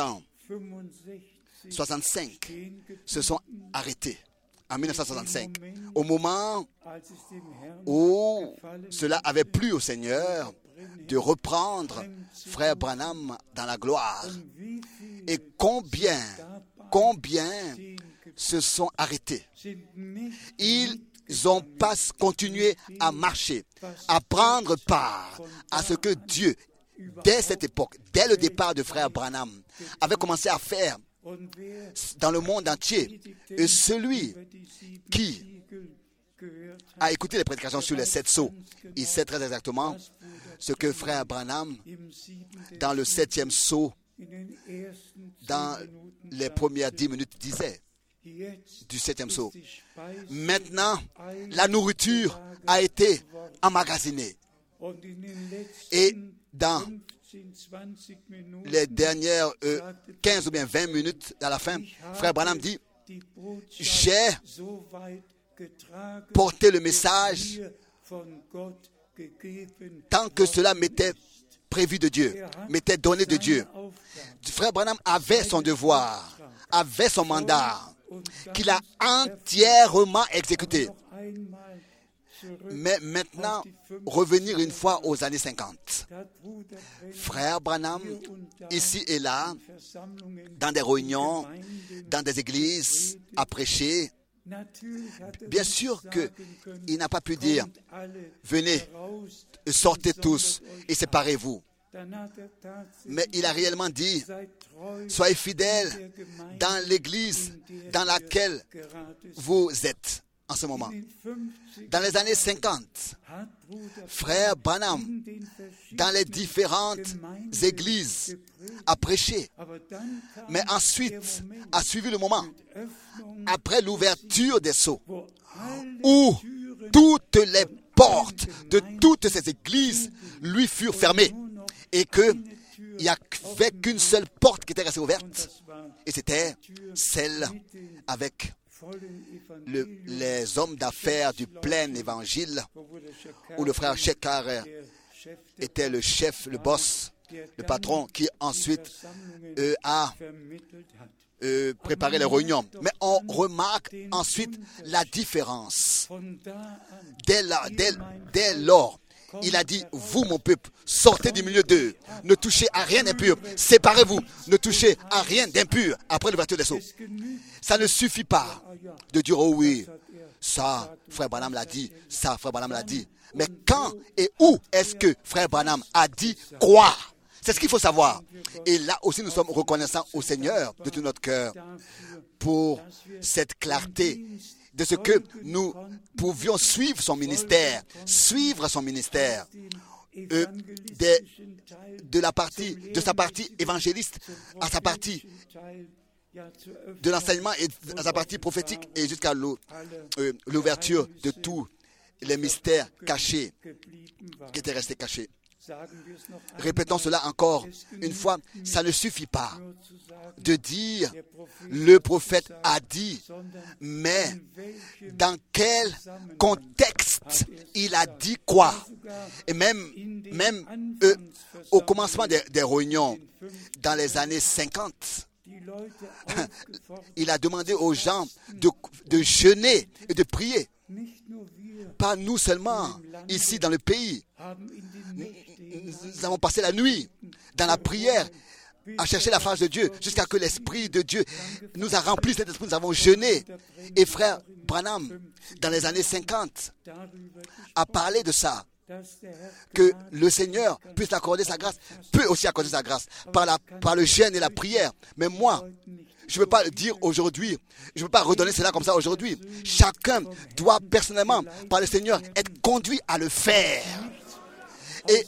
1965 se sont arrêtés. En 1965, au moment où cela avait plu au Seigneur de reprendre frère Branham dans la gloire. Et combien se sont arrêtés. Ils n'ont pas continué à marcher, à prendre part à ce que Dieu, dès cette époque, dès le départ de frère Branham, avait commencé à faire dans le monde entier. Et celui qui a écouté les prédications sur les 7 sceaux, il sait très exactement ce que frère Branham, dans le 7e sceau, dans les premières 10 minutes, disait du 7e sceau. Maintenant, la nourriture a été emmagasinée. Et dans les dernières 15 ou bien 20 minutes à la fin, frère Branham dit, j'ai porté le message tant que cela m'était prévu de Dieu, m'était donné de Dieu. Frère Branham avait son devoir, avait son mandat, qu'il a entièrement exécuté. Mais maintenant, revenir une fois aux années 50. Frère Branham, ici et là, dans des réunions, dans des églises, a prêché. Bien sûr qu'il n'a pas pu dire, venez, sortez tous et séparez-vous. Mais il a réellement dit, soyez fidèles dans l'église dans laquelle vous êtes en ce moment. Dans les années 50, frère Branham, dans les différentes églises, a prêché. Mais ensuite, a suivi le moment, après l'ouverture des sceaux, où toutes les portes de toutes ces églises lui furent fermées. Et qu'il n'y avait qu'une seule porte qui était restée ouverte. Et c'était celle avec les hommes d'affaires du plein évangile, où le frère Shekhar était le chef, le boss, le patron, qui ensuite a préparer les réunions. Mais on remarque ensuite la différence. Dès lors, il a dit, vous mon peuple, sortez du milieu d'eux, ne touchez à rien d'impur, séparez-vous, ne touchez à rien d'impur après l'ouverture des sceaux. Ça ne suffit pas de dire, oh oui, ça, frère Branham l'a dit, ça, frère Branham l'a dit. Mais quand et où est-ce que frère Branham a dit quoi? C'est ce qu'il faut savoir. Et là aussi, nous sommes reconnaissants au Seigneur de tout notre cœur pour cette clarté de ce que nous pouvions suivre son ministère, de sa partie évangéliste à sa partie de l'enseignement et à sa partie prophétique et jusqu'à l'ouverture de tous les mystères cachés qui étaient restés cachés. Répétons cela encore une fois, ça ne suffit pas de dire le prophète a dit, mais dans quel contexte il a dit quoi? Et même au commencement des réunions, dans les années 50, il a demandé aux gens de jeûner et de prier. Pas nous seulement, ici dans le pays. Nous avons passé la nuit dans la prière à chercher la face de Dieu jusqu'à que l'Esprit de Dieu nous a rempli cet esprit. Nous avons jeûné. Et frère Branham, dans les années 50, a parlé de ça. Que le Seigneur puisse accorder sa grâce, peut aussi accorder sa grâce par le jeûne et la prière. Mais moi, je ne veux pas le dire aujourd'hui, je ne veux pas redonner cela comme ça aujourd'hui. Chacun doit personnellement, par le Seigneur, être conduit à le faire. Et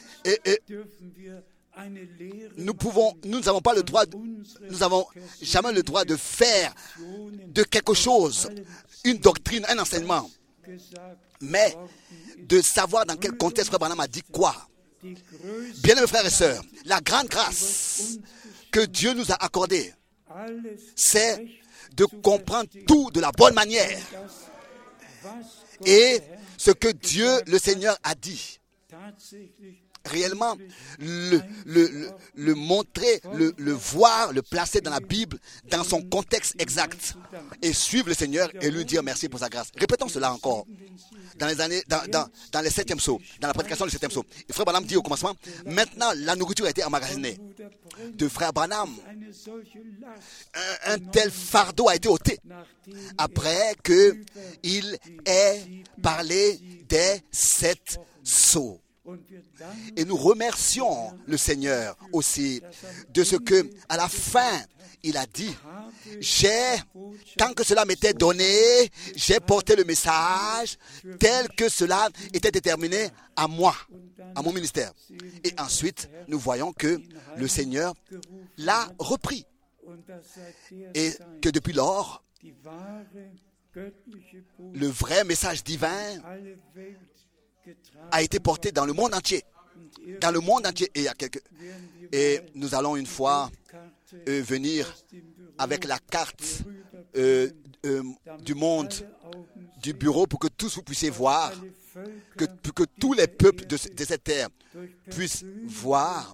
nous n'avons pas le droit, nous n'avons jamais le droit de faire de quelque chose, une doctrine, un enseignement, mais de savoir dans quel contexte Frère Branham a dit quoi. Bien-aimés frères et sœurs, la grande grâce que Dieu nous a accordée, c'est de comprendre tout de la bonne manière et ce que Dieu, le Seigneur, a dit. Réellement, le montrer, le voir, le placer dans la Bible, dans son contexte exact, et suivre le Seigneur et lui dire merci pour sa grâce. Répétons cela encore. Dans les années, dans les 7e sceaux, dans la prédication du 7e sceau, et Frère Branham dit au commencement, maintenant la nourriture a été emmagasinée. De Frère Branham, un tel fardeau a été ôté après qu'il ait parlé des 7 sceaux. Et nous remercions le Seigneur aussi de ce que, à la fin, il a dit, tant que cela m'était donné, j'ai porté le message tel que cela était déterminé à moi, à mon ministère. Et ensuite, nous voyons que le Seigneur l'a repris. Et que depuis lors, le vrai message divin a été porté dans le monde entier. Dans le monde entier. Et nous allons une fois venir avec la carte du monde, du bureau, pour que tous vous puissiez voir, que tous les peuples de cette terre puissent voir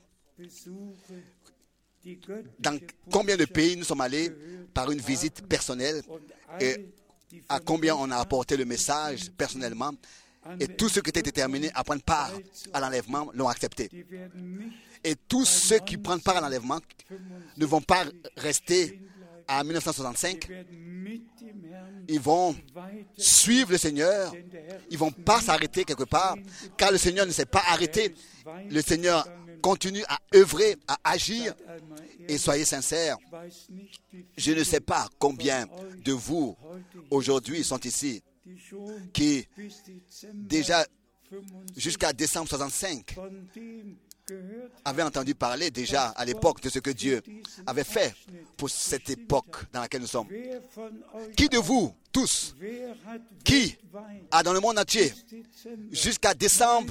dans combien de pays nous sommes allés par une visite personnelle et à combien on a apporté le message personnellement. Et tous ceux qui étaient déterminés à prendre part à l'enlèvement l'ont accepté. Et tous ceux qui prennent part à l'enlèvement ne vont pas rester à 1965. Ils vont suivre le Seigneur. Ils ne vont pas s'arrêter quelque part, car le Seigneur ne s'est pas arrêté. Le Seigneur continue à œuvrer, à agir. Et soyez sincères, je ne sais pas combien de vous aujourd'hui sont ici, qui déjà jusqu'à décembre 65 avaient entendu parler déjà à l'époque de ce que Dieu avait fait pour cette époque dans laquelle nous sommes. Qui de vous, tous, qui a dans le monde entier jusqu'à décembre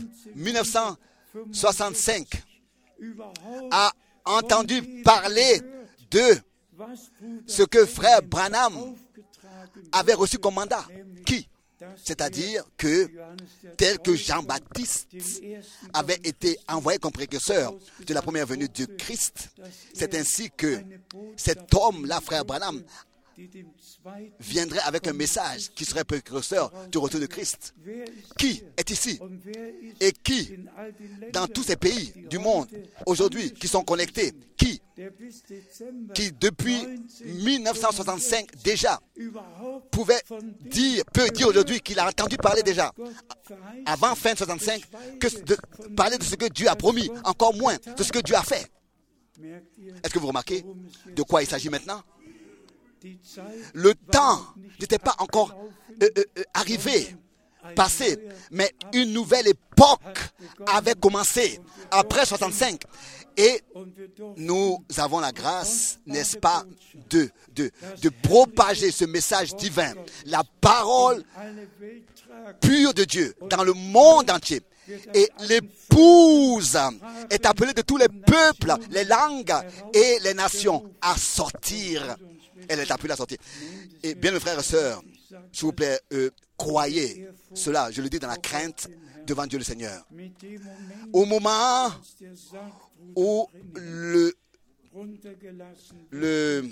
1965 a entendu parler de ce que Frère Branham avait reçu comme mandat? Qui? C'est-à-dire que, tel que Jean-Baptiste avait été envoyé comme précurseur de la première venue de Christ, c'est ainsi que cet homme-là, frère Branham, viendrait avec un message qui serait précurseur du retour de Christ. Qui est ici et qui, dans tous ces pays du monde aujourd'hui qui sont connectés, qui depuis 1965 déjà peut dire aujourd'hui qu'il a entendu parler déjà, avant fin 65, parler de ce que Dieu a promis, encore moins de ce que Dieu a fait. Est-ce que vous remarquez de quoi il s'agit maintenant? Le temps n'était pas encore arrivé, passé, mais une nouvelle époque avait commencé après 65. Et nous avons la grâce, n'est-ce pas, de propager ce message divin, la parole pure de Dieu dans le monde entier. Et l'épouse est appelée de tous les peuples, les langues et les nations à sortir. Elle est appelée à sortir. Et bien, mes frères et sœurs, s'il vous plaît, croyez cela. Je le dis dans la crainte devant Dieu le Seigneur. Au moment où le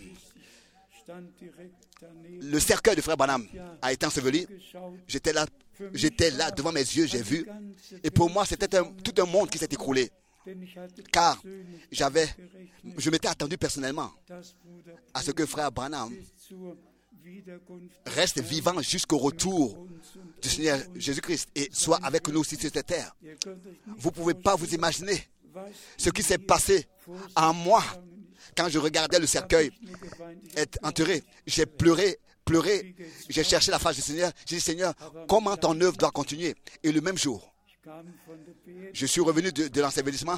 cercueil de frère Branham a été enseveli, j'étais là devant mes yeux, j'ai vu. Et pour moi, c'était tout un monde qui s'est écroulé. Car je m'étais attendu personnellement à ce que frère Branham reste vivant jusqu'au retour du Seigneur Jésus-Christ et soit avec nous aussi sur cette terre. Vous ne pouvez pas vous imaginer ce qui s'est passé en moi quand je regardais le cercueil être enterré. J'ai pleuré, j'ai cherché la face du Seigneur. J'ai dit, Seigneur, comment ton œuvre doit continuer? Et le même jour, je suis revenu de l'ensevelissement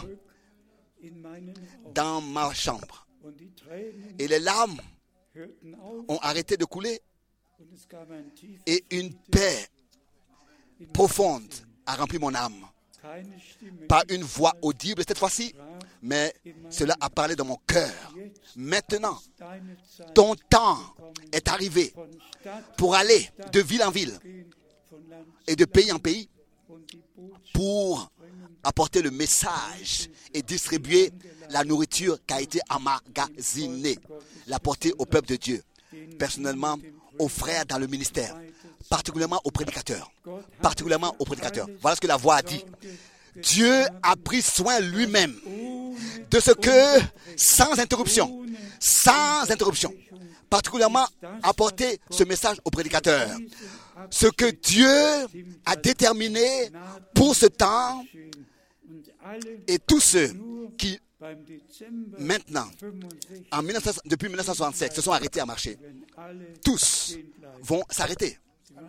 dans ma chambre. Et les larmes ont arrêté de couler et une paix profonde a rempli mon âme. Pas une voix audible cette fois-ci, mais cela a parlé dans mon cœur. Maintenant, ton temps est arrivé pour aller de ville en ville et de pays en pays pour apporter le message et distribuer la nourriture qui a été emmagasinée, l'apporter au peuple de Dieu, personnellement aux frères dans le ministère, particulièrement aux prédicateurs. Voilà ce que la voix a dit. Dieu a pris soin lui-même de ce que, sans interruption, particulièrement apporter ce message aux prédicateurs. Ce que Dieu a déterminé pour ce temps, et tous ceux qui, maintenant, depuis 1967, se sont arrêtés à marcher, tous vont s'arrêter.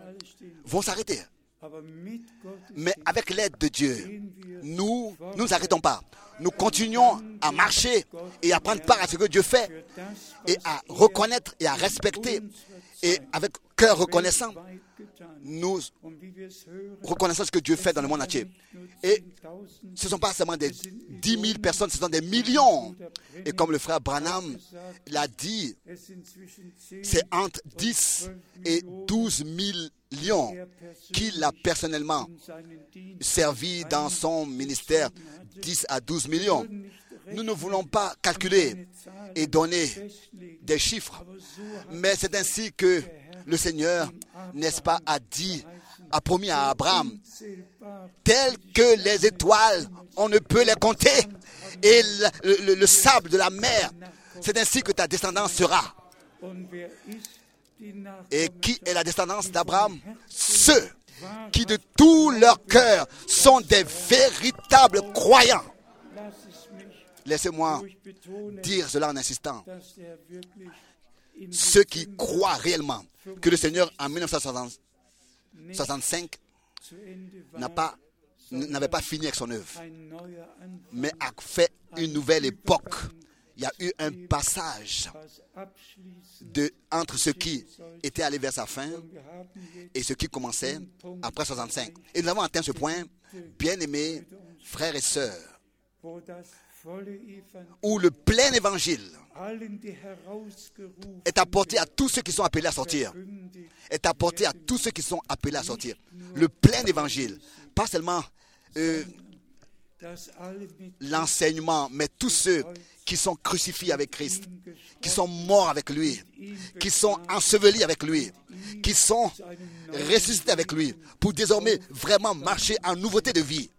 Mais avec l'aide de Dieu, nous ne nous arrêtons pas. Nous continuons à marcher et à prendre part à ce que Dieu fait et à reconnaître et à respecter. Et avec cœur reconnaissant, nous reconnaissons ce que Dieu fait dans le monde entier. Et ce ne sont pas seulement des 10 000 personnes, ce sont des millions. Et comme le frère Branham l'a dit, c'est entre 10 et 12 millions qu'il a personnellement servi dans son ministère, 10 à 12 millions. Nous ne voulons pas calculer et donner des chiffres, mais c'est ainsi que le Seigneur, n'est-ce pas, a promis à Abraham, telles que les étoiles, on ne peut les compter, et le sable de la mer, c'est ainsi que ta descendance sera. Et qui est la descendance d'Abraham? Ceux qui de tout leur cœur sont des véritables croyants. Laissez-moi dire cela en insistant. Ceux qui croient réellement que le Seigneur en 1965 n'avait pas fini avec son œuvre, mais a fait une nouvelle époque. Il y a eu un passage entre ce qui était allé vers sa fin et ce qui commençait après 65. Et nous avons atteint ce point, bien-aimés frères et sœurs, où le plein évangile est apporté à tous ceux qui sont appelés à sortir. est apporté à tous ceux qui sont appelés à sortir. Le plein évangile, pas seulement l'enseignement, mais tous ceux qui sont crucifiés avec Christ, qui sont morts avec lui, qui sont ensevelis avec lui, qui sont ressuscités avec lui, pour désormais vraiment marcher en nouveauté de vie,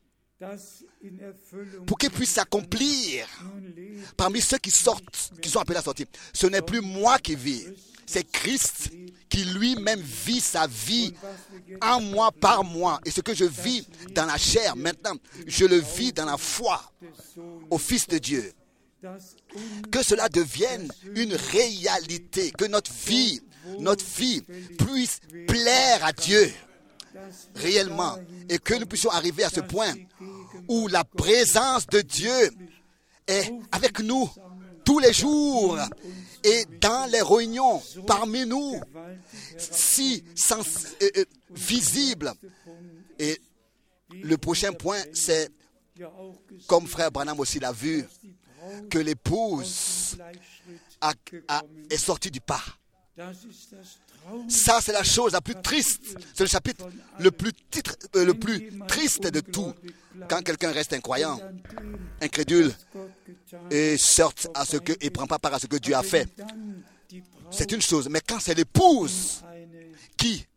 pour qu'ils puissent s'accomplir parmi ceux qui sortent, qui sont appelés à sortir. Ce n'est plus moi qui vis, c'est Christ qui lui-même vit sa vie en moi, par moi. Et ce que je vis dans la chair maintenant, je le vis dans la foi au Fils de Dieu. Que cela devienne une réalité, que notre vie puisse plaire à Dieu réellement, et que nous puissions arriver à ce point où la présence de Dieu est avec nous tous les jours et dans les réunions parmi nous, si visible. Et le prochain point, c'est, comme frère Branham aussi l'a vu, que l'épouse est sortie du pas. Ça, c'est la chose la plus triste. C'est le chapitre le plus triste de tout. Quand quelqu'un reste incroyant, incrédule, et sorte à ce que, et prend pas part à ce que Dieu a fait, c'est une chose. Mais quand c'est l'épouse qui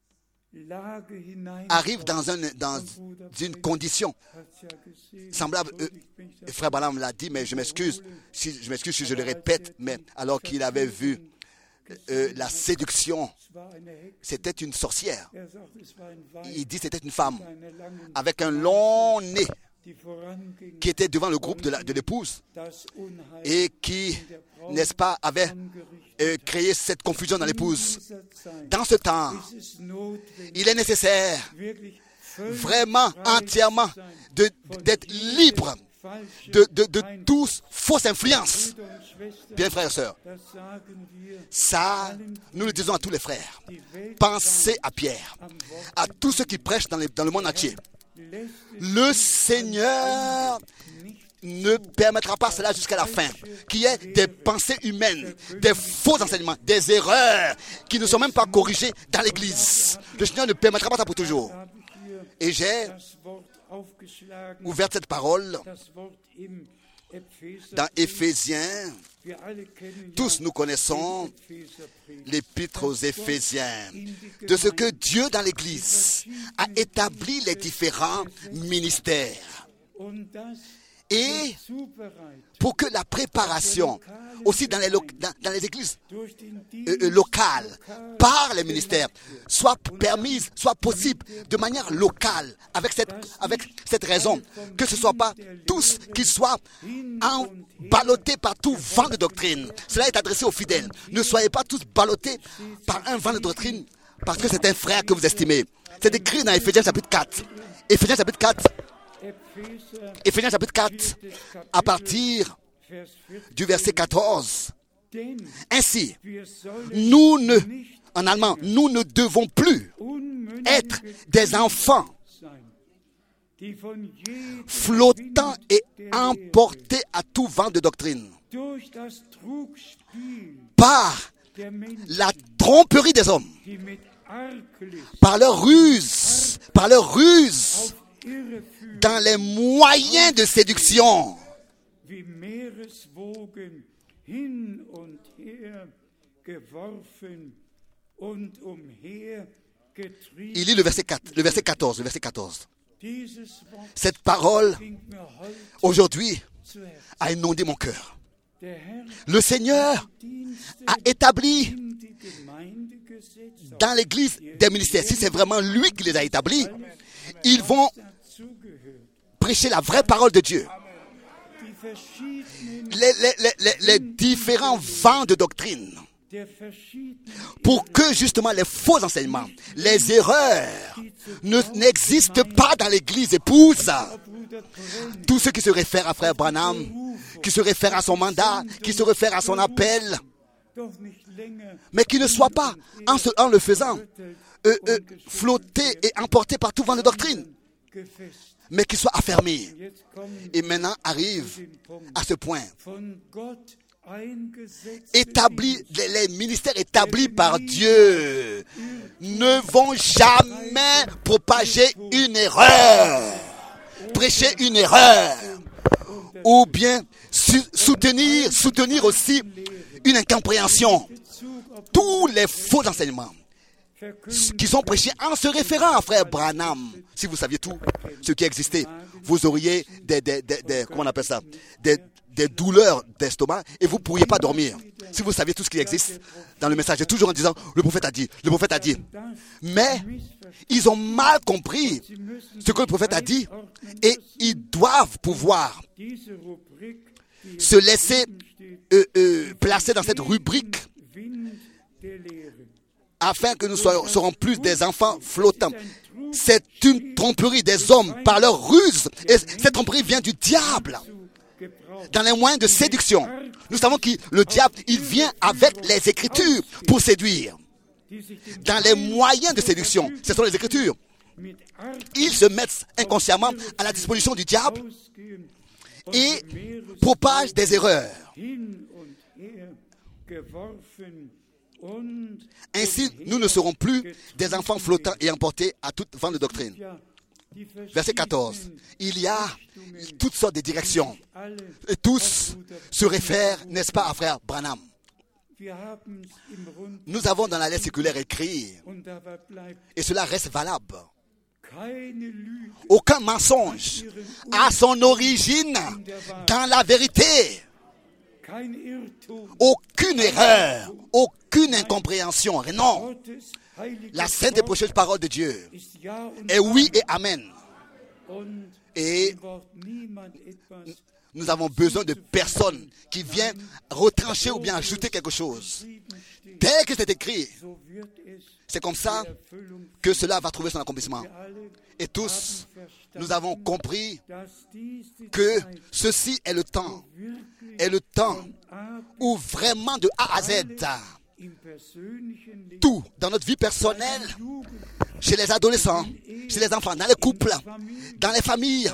arrive dans une condition semblable, frère Branham l'a dit, mais je m'excuse si je le répète, mais alors qu'il avait vu la séduction, c'était une sorcière. Il dit que c'était une femme avec un long nez qui était devant le groupe de l'épouse et qui, n'est-ce pas, avait créé cette confusion dans l'épouse. Dans ce temps, il est nécessaire vraiment, entièrement, d'être libre de tous fausses influences. Bien, frères et sœurs, ça, nous le disons à tous les frères. Pensez à Pierre, à tous ceux qui prêchent dans le monde entier. Le Seigneur ne permettra pas cela jusqu'à la fin, qu'il y ait des pensées humaines, des faux enseignements, des erreurs qui ne sont même pas corrigées dans l'Église. Le Seigneur ne permettra pas ça pour toujours. Et j'ai ouvert cette parole dans Éphésiens. Tous nous connaissons l'épître aux Éphésiens, de ce que Dieu dans l'Église a établi les différents ministères. Et pour que la préparation, aussi dans les églises locales, par les ministères, soit permise, soit possible de manière locale, avec cette raison, que ce ne soit pas tous qui soient ballottés par tout vent de doctrine. Cela est adressé aux fidèles. Ne soyez pas tous ballottés par un vent de doctrine, parce que c'est un frère que vous estimez. C'est écrit dans Éphésiens chapitre 4. Éphésiens chapitre 4, à partir du verset 14. Ainsi, nous ne devons plus être des enfants flottants et emportés à tout vent de doctrine par la tromperie des hommes, par leur ruse, dans les moyens de séduction. Il lit le verset 14. Cette parole, aujourd'hui, a inondé mon cœur. Le Seigneur a établi dans l'Église des ministères. Si c'est vraiment lui qui les a établis, ils vont prêcher la vraie parole de Dieu. Les différents vents de doctrine, pour que justement les faux enseignements, les erreurs n'existent pas dans l'Église épouse. Tout ce qui se réfère à frère Branham, qui se réfère à son mandat, qui se réfère à son appel, mais qui ne soit pas, en le faisant, flotté et emporté par tout vent de doctrine, mais qui soit affermi. Et maintenant arrive à ce point, les ministères établis par Dieu, ne vont jamais propager une erreur, prêcher une erreur, ou bien soutenir aussi une incompréhension. Tous les faux enseignements qui sont prêchés en se référant à frère Branham, si vous saviez tout ce qui existait, vous auriez comment on appelle ça, des douleurs d'estomac et vous ne pourriez pas dormir. Si vous saviez tout ce qui existe dans le message, toujours en disant le prophète a dit, le prophète a dit. Mais ils ont mal compris ce que le prophète a dit et ils doivent pouvoir se laisser placer dans cette rubrique afin que nous serons plus des enfants flottants. C'est une tromperie des hommes par leur ruse. Et cette tromperie vient du diable. Dans les moyens de séduction. Nous savons que le diable, il vient avec les Écritures pour séduire. Dans les moyens de séduction, ce sont les Écritures. Ils se mettent inconsciemment à la disposition du diable et propagent des erreurs. Ainsi, nous ne serons plus des enfants flottants et emportés à toute vente de doctrine. Verset 14. Il y a toutes sortes de directions. Et tous se réfèrent, n'est-ce pas, à frère Branham. Nous avons dans la lettre séculaire écrit, et cela reste valable. Aucun mensonge a son origine dans la vérité. Aucune erreur, aucune incompréhension, non. La sainte et précieuse parole de Dieu est oui et amen. Et nous avons besoin de personnes qui viennent retrancher ou bien ajouter quelque chose. Dès que c'est écrit, c'est comme ça que cela va trouver son accomplissement. Et tous, nous avons compris que ceci est le temps où vraiment de A à Z, tout dans notre vie personnelle, chez les adolescents, chez les enfants, dans les couples, dans les familles,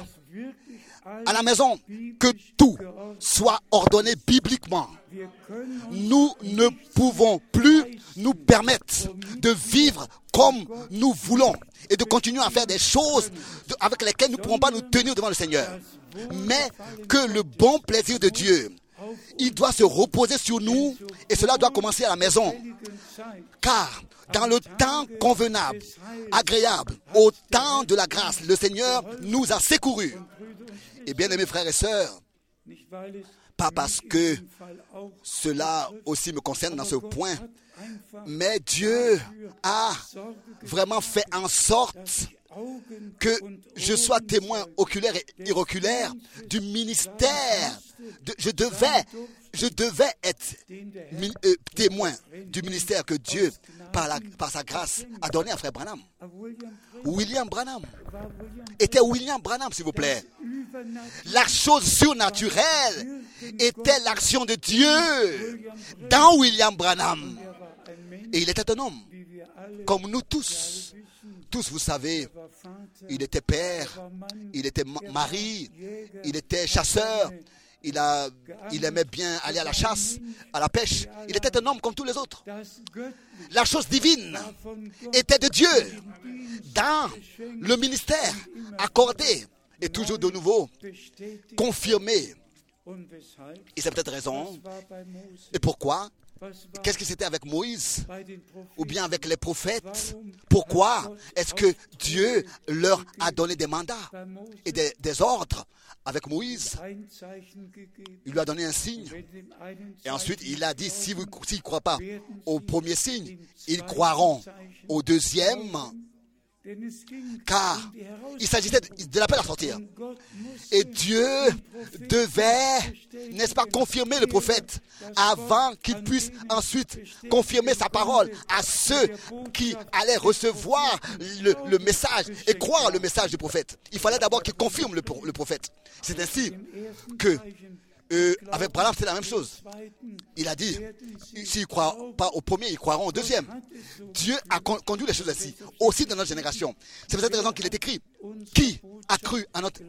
à la maison, que tout soit ordonné bibliquement. Nous ne pouvons plus nous permettre de vivre comme nous voulons et de continuer à faire des choses avec lesquelles nous ne pourrons pas nous tenir devant le Seigneur. Mais que le bon plaisir de Dieu, il doit se reposer sur nous et cela doit commencer à la maison. Car dans le temps convenable, agréable, au temps de la grâce, le Seigneur nous a secourus. Et bien aimés frères et sœurs, pas parce que cela aussi me concerne dans ce point, mais Dieu a vraiment fait en sorte que je sois témoin oculaire et iroculaire du ministère. Je devais être témoin du ministère que Dieu, par sa grâce, a donné à frère Branham. William Branham. Était William Branham, s'il vous plaît. La chose surnaturelle était l'action de Dieu dans William Branham. Et il était un homme, comme nous tous. Tous, vous savez, il était père, il était mari, il était chasseur, il aimait bien aller à la chasse, à la pêche. Il était un homme comme tous les autres. La chose divine était de Dieu dans le ministère accordé et toujours de nouveau confirmé. Et c'est peut-être raison. Et pourquoi? Qu'est-ce que c'était avec Moïse ou bien avec les prophètes? Pourquoi est-ce que Dieu leur a donné des mandats et des ordres avec Moïse? Il lui a donné un signe. Et ensuite, il a dit, s'ils ne croient pas au premier signe, ils croiront au deuxième. Car il s'agissait de l'appel à sortir. Et Dieu devait, n'est-ce pas, confirmer le prophète avant qu'il puisse ensuite confirmer sa parole à ceux qui allaient recevoir le message et croire le message du prophète. Il fallait d'abord qu'il confirme le prophète. C'est ainsi que avec Branham, c'est la même chose. Il a dit, s'ils ne croient pas au premier, ils croiront au deuxième. Dieu a conduit les choses ainsi, aussi dans notre génération. C'est pour cette raison qu'il est écrit, qui a cru à notre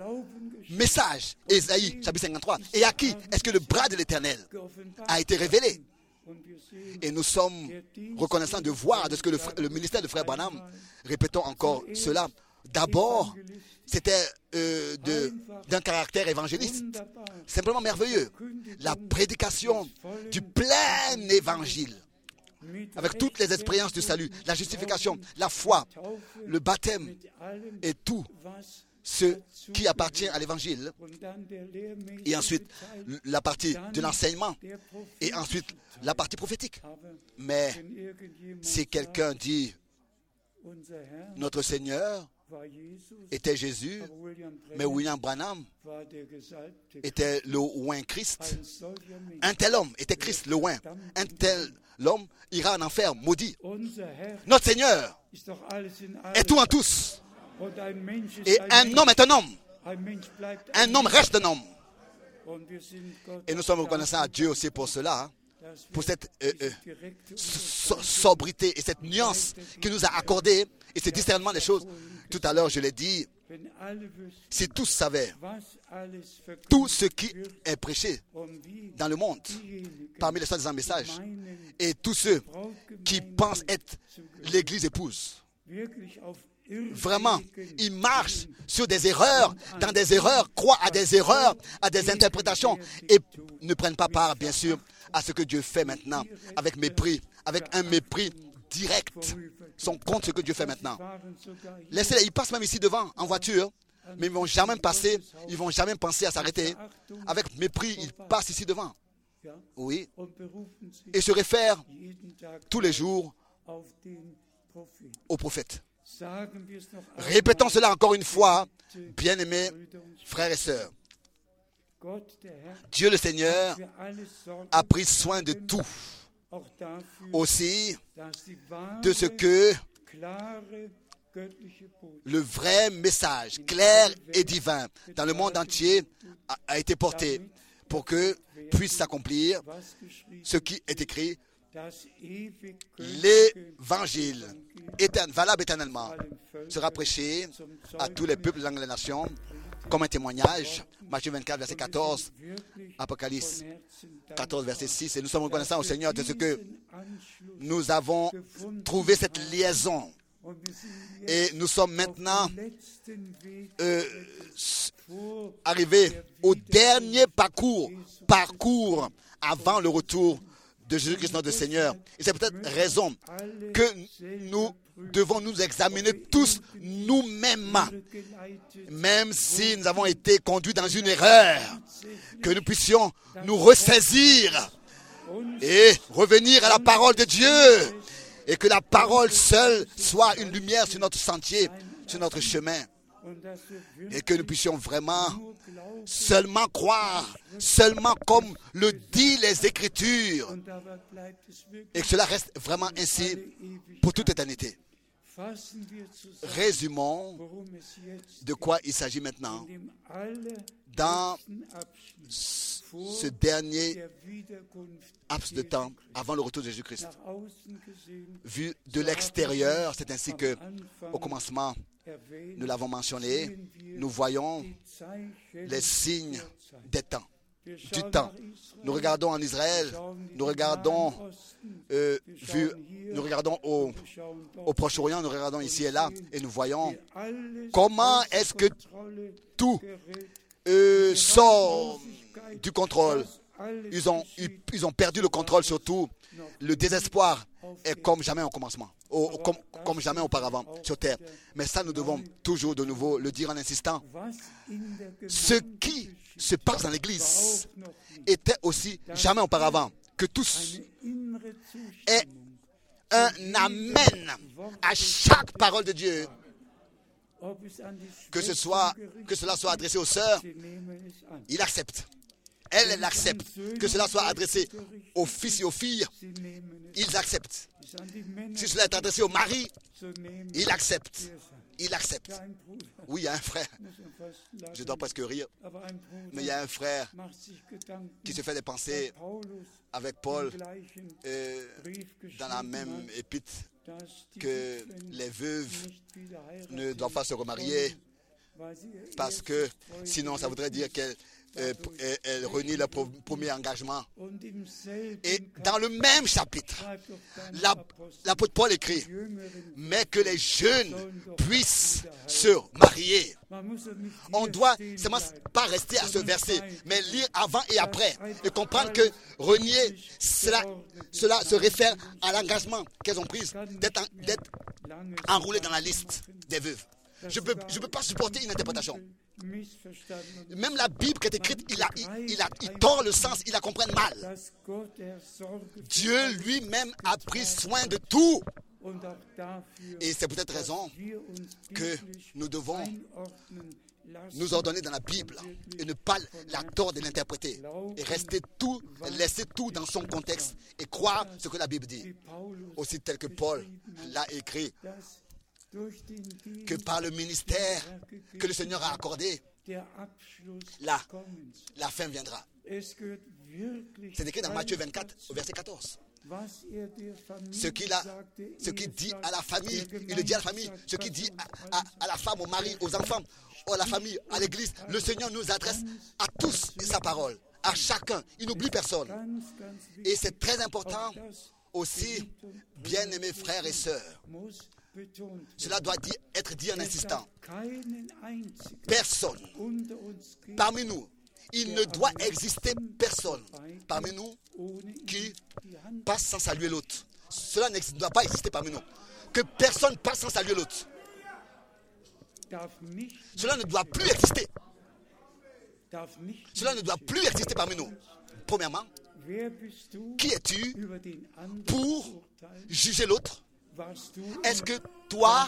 message, Ésaïe, chapitre 53, et à qui est-ce que le bras de l'Éternel a été révélé? Et nous sommes reconnaissants de voir de ce que le ministère de Frère Branham, répétons encore cela, d'abord, c'était d'un caractère évangéliste. Simplement merveilleux. La prédication du plein évangile, avec toutes les expériences du salut, la justification, la foi, le baptême et tout ce qui appartient à l'évangile. Et ensuite, la partie de l'enseignement. Et ensuite, la partie prophétique. Mais si quelqu'un dit, notre Seigneur était Jésus, mais William Branham était le oint Christ. Un tel homme était Christ, le oint. Un tel homme ira en enfer, maudit. Notre Seigneur est tout en tous. Et un homme est un homme. Un homme reste un homme. Et nous sommes reconnaissants à Dieu aussi pour cela, pour cette sobriété et cette nuance qu'il nous a accordée et ce discernement des choses. Tout à l'heure, je l'ai dit, si tous savaient tout ce qui est prêché dans le monde, parmi les soi-disant messages, et tous ceux qui pensent être l'Église épouse, vraiment, ils marchent sur des erreurs, dans des erreurs, croient à des erreurs, à des interprétations, et ne prennent pas part, bien sûr, à ce que Dieu fait maintenant, avec mépris, avec un mépris direct, sont contre ce que Dieu fait maintenant. Laissez-les, ils passent même ici devant, en voiture, mais ils ne vont jamais passer, ils ne vont jamais penser à s'arrêter. Avec mépris, ils passent ici devant. Oui. Et se réfèrent tous les jours au prophète. Répétons cela encore une fois, bien-aimés frères et sœurs. Dieu le Seigneur a pris soin de tout, aussi de ce que le vrai message clair et divin dans le monde entier a été porté pour que puisse s'accomplir ce qui est écrit. L'évangile valable éternellement sera prêché à tous les peuples, langues et nations comme un témoignage. Matthieu 24, verset 14, Apocalypse 14, verset 6. Et nous sommes reconnaissants au Seigneur de ce que nous avons trouvé cette liaison. Et nous sommes maintenant arrivés au dernier parcours avant le retour de Jésus-Christ notre Seigneur. Et c'est peut-être raison que nous devons nous examiner tous nous-mêmes, même si nous avons été conduits dans une erreur, que nous puissions nous ressaisir et revenir à la parole de Dieu, et que la parole seule soit une lumière sur notre sentier, sur notre chemin, et que nous puissions vraiment seulement croire, seulement comme le dit les Écritures, et que cela reste vraiment ainsi pour toute éternité. Résumons de quoi il s'agit maintenant dans ce dernier laps de temps avant le retour de Jésus-Christ. Vu de l'extérieur, c'est ainsi que, au commencement, nous l'avons mentionné, nous voyons les signes des temps, du temps. Nous regardons en Israël, nous regardons au Proche-Orient, nous regardons ici et là, et nous voyons comment est-ce que tout sort du contrôle. Ils ont perdu le contrôle sur tout. Le désespoir est comme jamais au commencement, comme jamais auparavant sur terre. Mais ça, nous devons toujours de nouveau le dire en insistant. Ce qui se passe dans l'Église était aussi jamais auparavant. Que tous aient un amen à chaque parole de Dieu. Que cela soit adressé aux sœurs, il accepte. Elle l'accepte. Que cela soit adressé aux fils et aux filles, ils acceptent. Si cela est adressé au mari, il accepte. Il accepte. Oui, il y a un frère. Je dois presque rire. Mais il y a un frère qui se fait des pensées avec Paul dans la même épître que les veuves ne doivent pas se remarier parce que sinon ça voudrait dire qu'elles elle renie le premier engagement. Und im selben Et dans le même chapitre, schreibt doch dann l'apôtre Paul écrit, Jüngeren, mais que les jeunes puissent se marier. man muss doch nicht On hier doit stehen seulement bleiben. pas rester à ce verset, mais lire avant et après et comprendre que renier, cela se réfère à l'engagement qu'elles ont pris d'être Lange enroulées dans la liste des veuves. Je peux pas supporter une interprétation. missverstanden und Même la Bible qui est écrite, il tord le sens, il la comprend mal. dass Gott der Sorge für Dieu lui-même a pris soin de tout. und auch dafür, Et c'est pour cette raison wir uns que biblisch nous devons einordnen lassen. nous ordonner dans la Bible et ne pas la tordre et l'interpréter. Et laisser tout dans son contexte et croire ce que la Bible dit. Wie Paulus Aussi tel que Paul l'a écrit, dass durch den Dienst que par le ministère que le Seigneur a accordé, der Abschluss Là. des Kommens. la fin viendra. Es gehört wirklich C'est écrit dans Matthieu alles 24, dazu, au verset 14. was der Familie Ce qu'il dit à la famille, der il le dit à la famille. Ce qu'il dit à la femme, au mari, aux enfants, à la famille, à l'église. Le Seigneur nous adresse à tous sa parole, à chacun. Il n'oublie personne. ganz, ganz Et wichtig, c'est très important auch das aussi, bien-aimés frères et sœurs. muss betont werden. Cela doit être dit en Es insistant. darf keinen einzigen Personne unter uns geben, parmi nous, il ne doit exister personne parmi nous ohne ihm qui die Hand. passe sans saluer l'autre. Cela ne doit pas exister parmi nous. Que personne passe sans saluer l'autre. Darf nicht, Cela ne doit plus exister. darf nicht. Cela ne doit plus exister parmi nous. Premièrement, Wer bist du, qui es-tu über den anderen pour zu urteilen? juger l'autre? Warst du Est-ce que toi,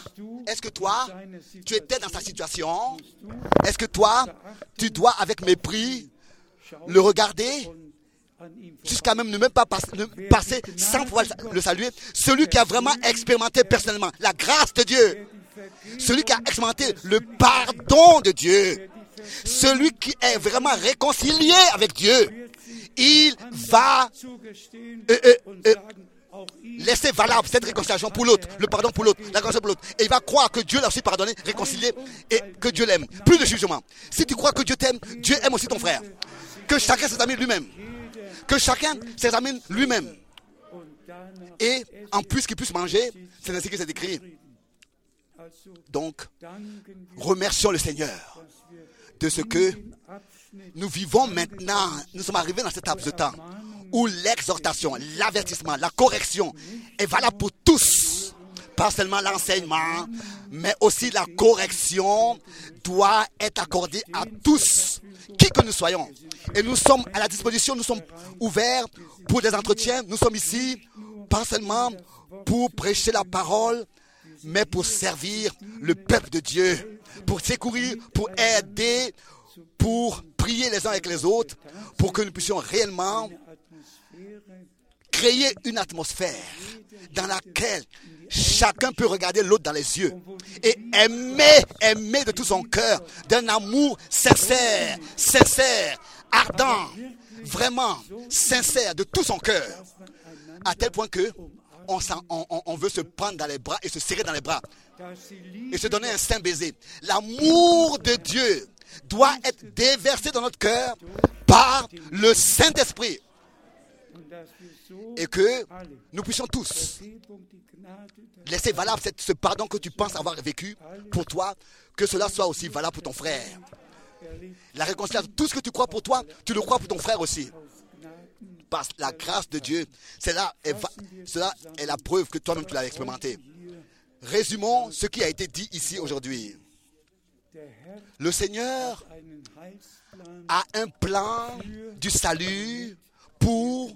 tu étais dans sa situation? Est-ce que toi, tu dois avec mépris le regarder an ihm jusqu'à même ne même pas passer sans pouvoir le saluer? Celui qui a vraiment expérimenté personnellement la grâce de Dieu, celui qui a expérimenté le pardon de Dieu, celui qui est vraiment réconcilié avec Dieu, il va zugestehen und äh, sagen, auch ihr laisser valable cette réconciliation pour l'autre, le pardon pour l'autre, la grâce pour l'autre. Et il va croire que Dieu l'a aussi pardonné, réconcilié et que Dieu l'aime. Plus de jugement. Si tu crois que Dieu t'aime, Dieu aime aussi ton frère. Que chacun s'examine lui-même. Que chacun s'examine lui-même. und danach Et en plus qu'il puisse manger, c'est ainsi que c'est écrit. also Donc, danken wir, remercions le Seigneur dass wir de ce que den Abschnitt nous vivons maintenant. Nous sommes arrivés dans cette laps de temps où l'exhortation, l'avertissement, la correction est valable pour tous. Pas seulement l'enseignement, mais aussi la correction doit être accordée à tous, qui que nous soyons. Et nous sommes à la disposition, nous sommes ouverts pour des entretiens. Nous sommes ici, pas seulement pour prêcher la parole, mais pour servir le peuple de Dieu, pour secourir, pour aider, pour prier les uns avec les autres, pour que nous puissions réellement Atmosphäre créer une atmosphère dans laquelle chacun peut regarder l'autre dans les yeux et aimer de tout son cœur, d'un amour sincère, ardent, vraiment sincère de tout son cœur, à tel point que on veut se prendre dans les bras et se serrer dans les bras dass die et Liebe se donner un saint baiser. L'amour de Dieu doit être déversé dans notre cœur par le Saint-Esprit und dass wir so et que alle nous puissions tous Vergebung, die Gnade der laisser valable ce pardon que tu penses avoir vécu pour toi, que cela soit aussi valable pour ton frère. erlebt La réconciliation, tout ce que tu crois pour toi, tu le crois pour ton frère aussi. aus Gnaden. Par la grâce de Dieu, cela est la preuve que toi-même tu l'as expérimenté. Hier Résumons ce qui a été dit ici aujourd'hui. der Herr Le Seigneur einen Heilsplan a un plan du salut pour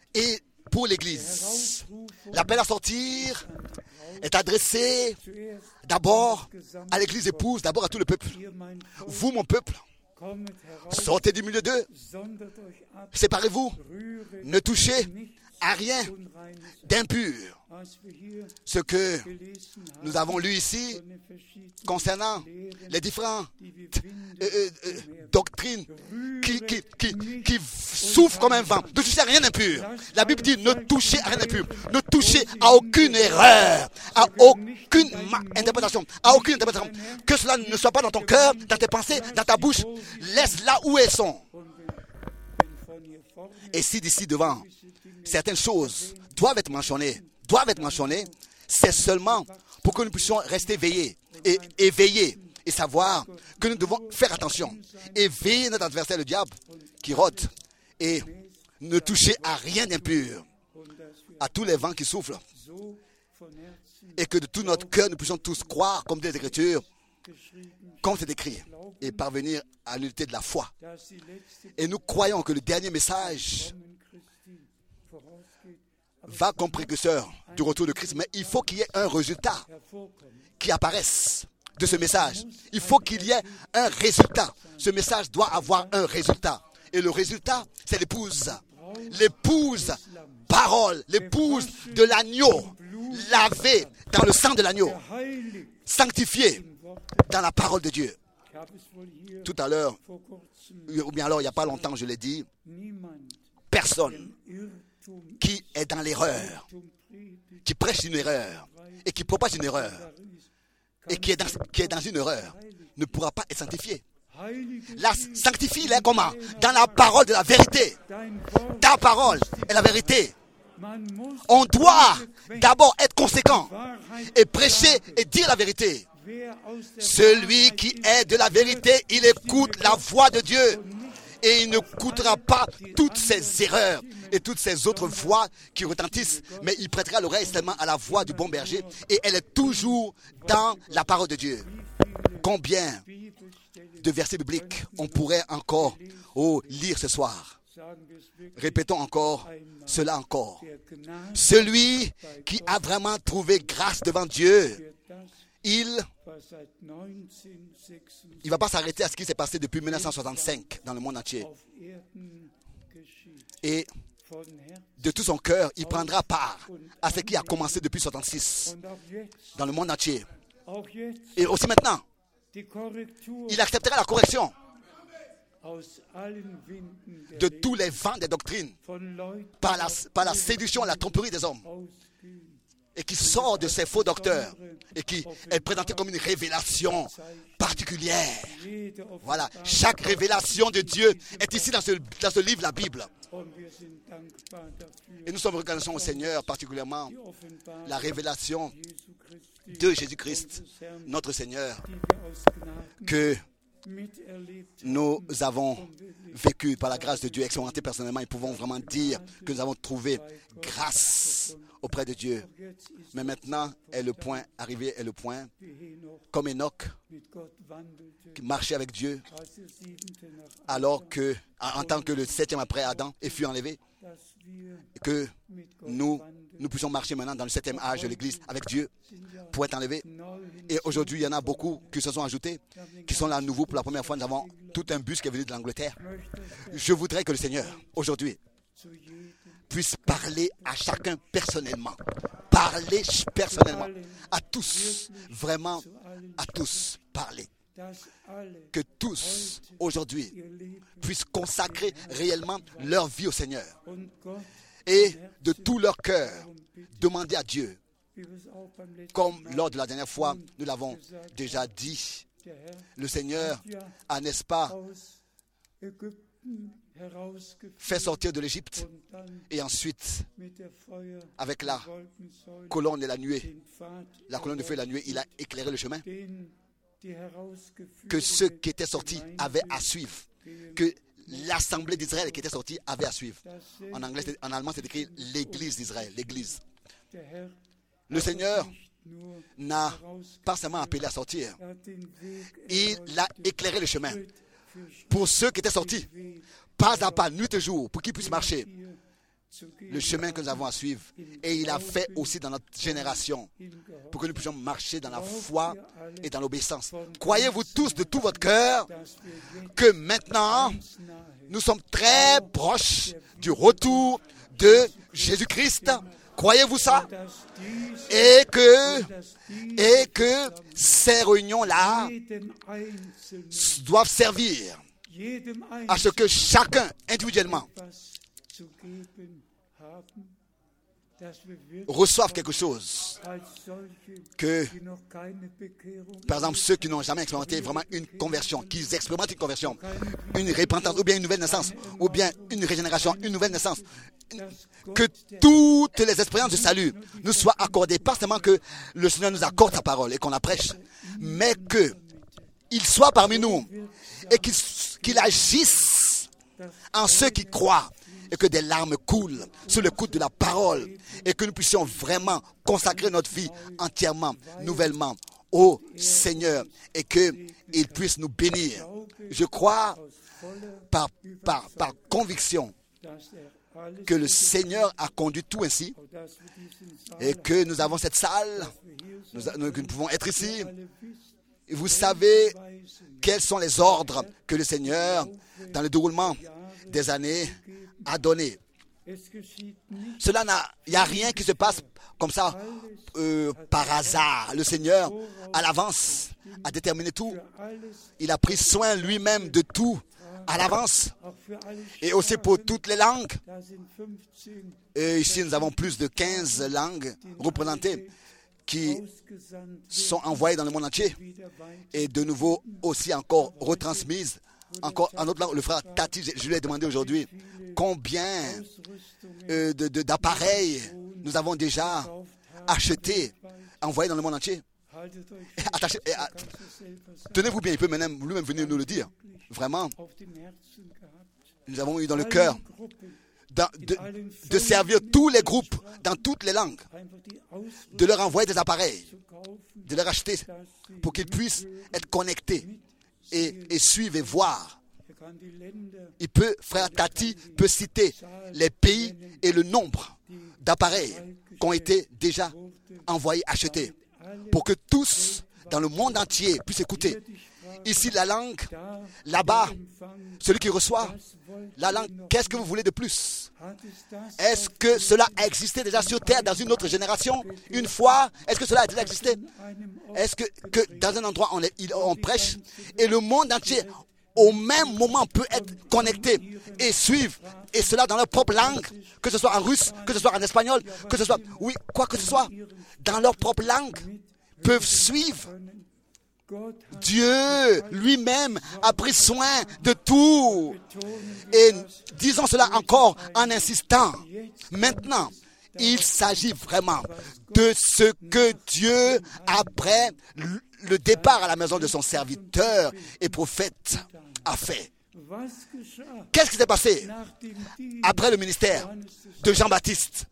l'Église. L'appel à sortir est adressé zuerst d'abord à l'Église épouse, d'abord à tout le peuple. ihr mein Volk, Vous, mon peuple, kommet heraus, sortez du milieu d'eux, sondert euch ab, séparez-vous, rühret ne touchez nichts à rien d'impur. Ce que nous avons lu ici concernant les différentes doctrines qui souffrent comme un vent. Ne touchez à rien d'impur. La Bible dit ne touchez à rien d'impur. Ne touchez à aucune erreur, à aucune interprétation, à aucune interprétation. Que cela ne soit pas dans ton cœur, dans tes pensées, dans ta bouche. Laisse-la où elles sont. Et si d'ici devant, certaines choses doivent être mentionnées, c'est seulement pour que nous puissions rester veillés et éveillés et savoir que nous devons faire attention et veiller notre adversaire, le diable, qui rôde, et ne toucher à rien d'impur, à tous les vents qui soufflent, et que de tout notre cœur nous puissions tous croire, comme dit l'Écriture, comme c'est écrit, et parvenir à l'unité de la foi. Et nous croyons que le dernier message va comme précurseur du retour de Christ, mais il faut qu'il y ait un résultat qui apparaisse de ce message. Il faut qu'il y ait un résultat. Ce message doit avoir un résultat. Et le résultat, c'est l'épouse. L'épouse parole, l'épouse de l'agneau, lavée dans le sang de l'agneau, sanctifiée dans la parole de Dieu. Tout à l'heure, ou bien alors il n'y a pas longtemps, je l'ai dit, personne qui est dans l'erreur, qui prêche une erreur et qui propage une erreur et qui est dans une erreur ne pourra pas être sanctifié. La sanctifie-les comment? Dans la parole de la vérité. Ta parole est la vérité. On doit d'abord être conséquent et prêcher et dire la vérité. Celui qui est de la vérité, il écoute la voix de Dieu. Et il ne coûtera pas toutes ces erreurs et toutes ces autres voix qui retentissent, mais il prêtera l'oreille seulement à la voix du bon berger, et elle est toujours dans la parole de Dieu. Combien de versets bibliques on pourrait encore lire ce soir? Répétons encore cela encore. Celui qui a vraiment trouvé grâce devant Dieu, il ne va pas s'arrêter à ce qui s'est passé depuis 1965 dans le monde entier. Et de tout son cœur, il prendra part à ce qui a commencé depuis 1966 dans le monde entier. Et aussi maintenant, il acceptera la correction de tous les vents des doctrines par la séduction et la tromperie des hommes, et qui sort de ces faux docteurs et qui est présenté comme une révélation particulière. Voilà, chaque révélation de Dieu est ici dans ce livre, la Bible. Et nous sommes reconnaissants au Seigneur, particulièrement la révélation de Jésus-Christ, notre Seigneur, que nous avons vécu par la grâce de Dieu, expérimenté personnellement, et pouvons vraiment dire que nous avons trouvé grâce auprès de Dieu. Mais maintenant arrivé est le point, comme Enoch, qui marchait avec Dieu, alors que, en tant que le 7e après Adam, et fut enlevé, que nous puissions marcher maintenant dans le 7e âge de l'Église avec Dieu pour être enlevés. Et aujourd'hui, il y en a beaucoup qui se sont ajoutés, qui sont là à nouveau pour la première fois. Nous avons tout un bus qui est venu de l'Angleterre. Je voudrais que le Seigneur, aujourd'hui, puisse parler à chacun personnellement. Parler personnellement. À tous. Vraiment, à tous. Parler. Que tous, aujourd'hui, puissent consacrer réellement leur vie au Seigneur. Et de tout leur cœur, demander à Dieu, comme lors de la dernière fois, nous l'avons déjà dit, le Seigneur a, n'est-ce pas, fait sortir de l'Égypte, et ensuite, avec la colonne et la nuée, la colonne de feu et la nuée, il a éclairé le chemin que ceux qui étaient sortis avaient à suivre, que l'assemblée d'Israël qui était sortie avait à suivre. En allemand, c'est écrit l'Église d'Israël, l'Église. Le Seigneur n'a pas seulement appelé à sortir, il a éclairé le chemin pour ceux qui étaient sortis, pas à pas, nuit et jour, pour qu'ils puissent marcher le chemin que nous avons à suivre. Et il a fait aussi dans notre génération pour que nous puissions marcher dans la foi et dans l'obéissance. Croyez-vous tous de tout votre cœur que maintenant nous sommes très proches du retour de Jésus-Christ. Croyez-vous ça? Et que ces réunions-là doivent servir à ce que chacun, individuellement, reçoivent quelque chose, que, par exemple, ceux qui n'ont jamais expérimenté vraiment une conversion, qu'ils expérimentent une conversion, une repentance, ou bien une nouvelle naissance, ou bien une régénération, une nouvelle naissance, que toutes les expériences de salut nous soient accordées, pas seulement que le Seigneur nous accorde sa parole et qu'on la prêche, mais qu'il soit parmi nous et qu'il agisse en ceux qui croient, et que des larmes coulent sous le coup de la parole et que nous puissions vraiment consacrer notre vie entièrement, nouvellement au Seigneur et qu'il puisse nous bénir. Je crois par conviction que le Seigneur a conduit tout ainsi et que nous avons cette salle, nous pouvons être ici. Vous savez quels sont les ordres que le Seigneur, dans le déroulement des années, a donné. Il n'y a rien qui se passe comme ça par hasard. Le Seigneur, à l'avance, a déterminé tout. Il a pris soin lui-même de tout à l'avance. Et aussi pour toutes les langues. Et ici, nous avons plus de 15 langues représentées qui sont envoyées dans le monde entier. Et de nouveau, aussi encore retransmises. Encore en autre langue, le frère Tati, je lui ai demandé aujourd'hui combien d'appareils nous avons déjà achetés, envoyés dans le monde entier. Tenez-vous bien, il peut lui-même venir nous le dire. Vraiment, nous avons eu dans le cœur de servir tous les groupes dans toutes les langues, de leur envoyer des appareils, de leur acheter pour qu'ils puissent être connectés et suivre et voir. Frère Tati peut citer les pays et le nombre d'appareils qui ont été déjà envoyés, achetés, pour que tous dans le monde entier puissent écouter. Ici, la langue, là-bas, celui qui reçoit la langue, qu'est-ce que vous voulez de plus? Est-ce que cela a existé déjà sur terre dans une autre génération? Une fois, est-ce que cela a déjà existé? Est-ce que dans un endroit on prêche et le monde entier au même moment peut être connecté et suivre, et cela dans leur propre langue, que ce soit en russe, que ce soit en espagnol, que ce soit, oui, quoi que ce soit, dans leur propre langue, peuvent suivre. Dieu lui-même a pris soin de tout. Et disons cela encore en insistant. Maintenant, il s'agit vraiment de ce que Dieu, après le départ à la maison de son serviteur et prophète, a fait. Qu'est-ce qui s'est passé après le ministère de Jean-Baptiste?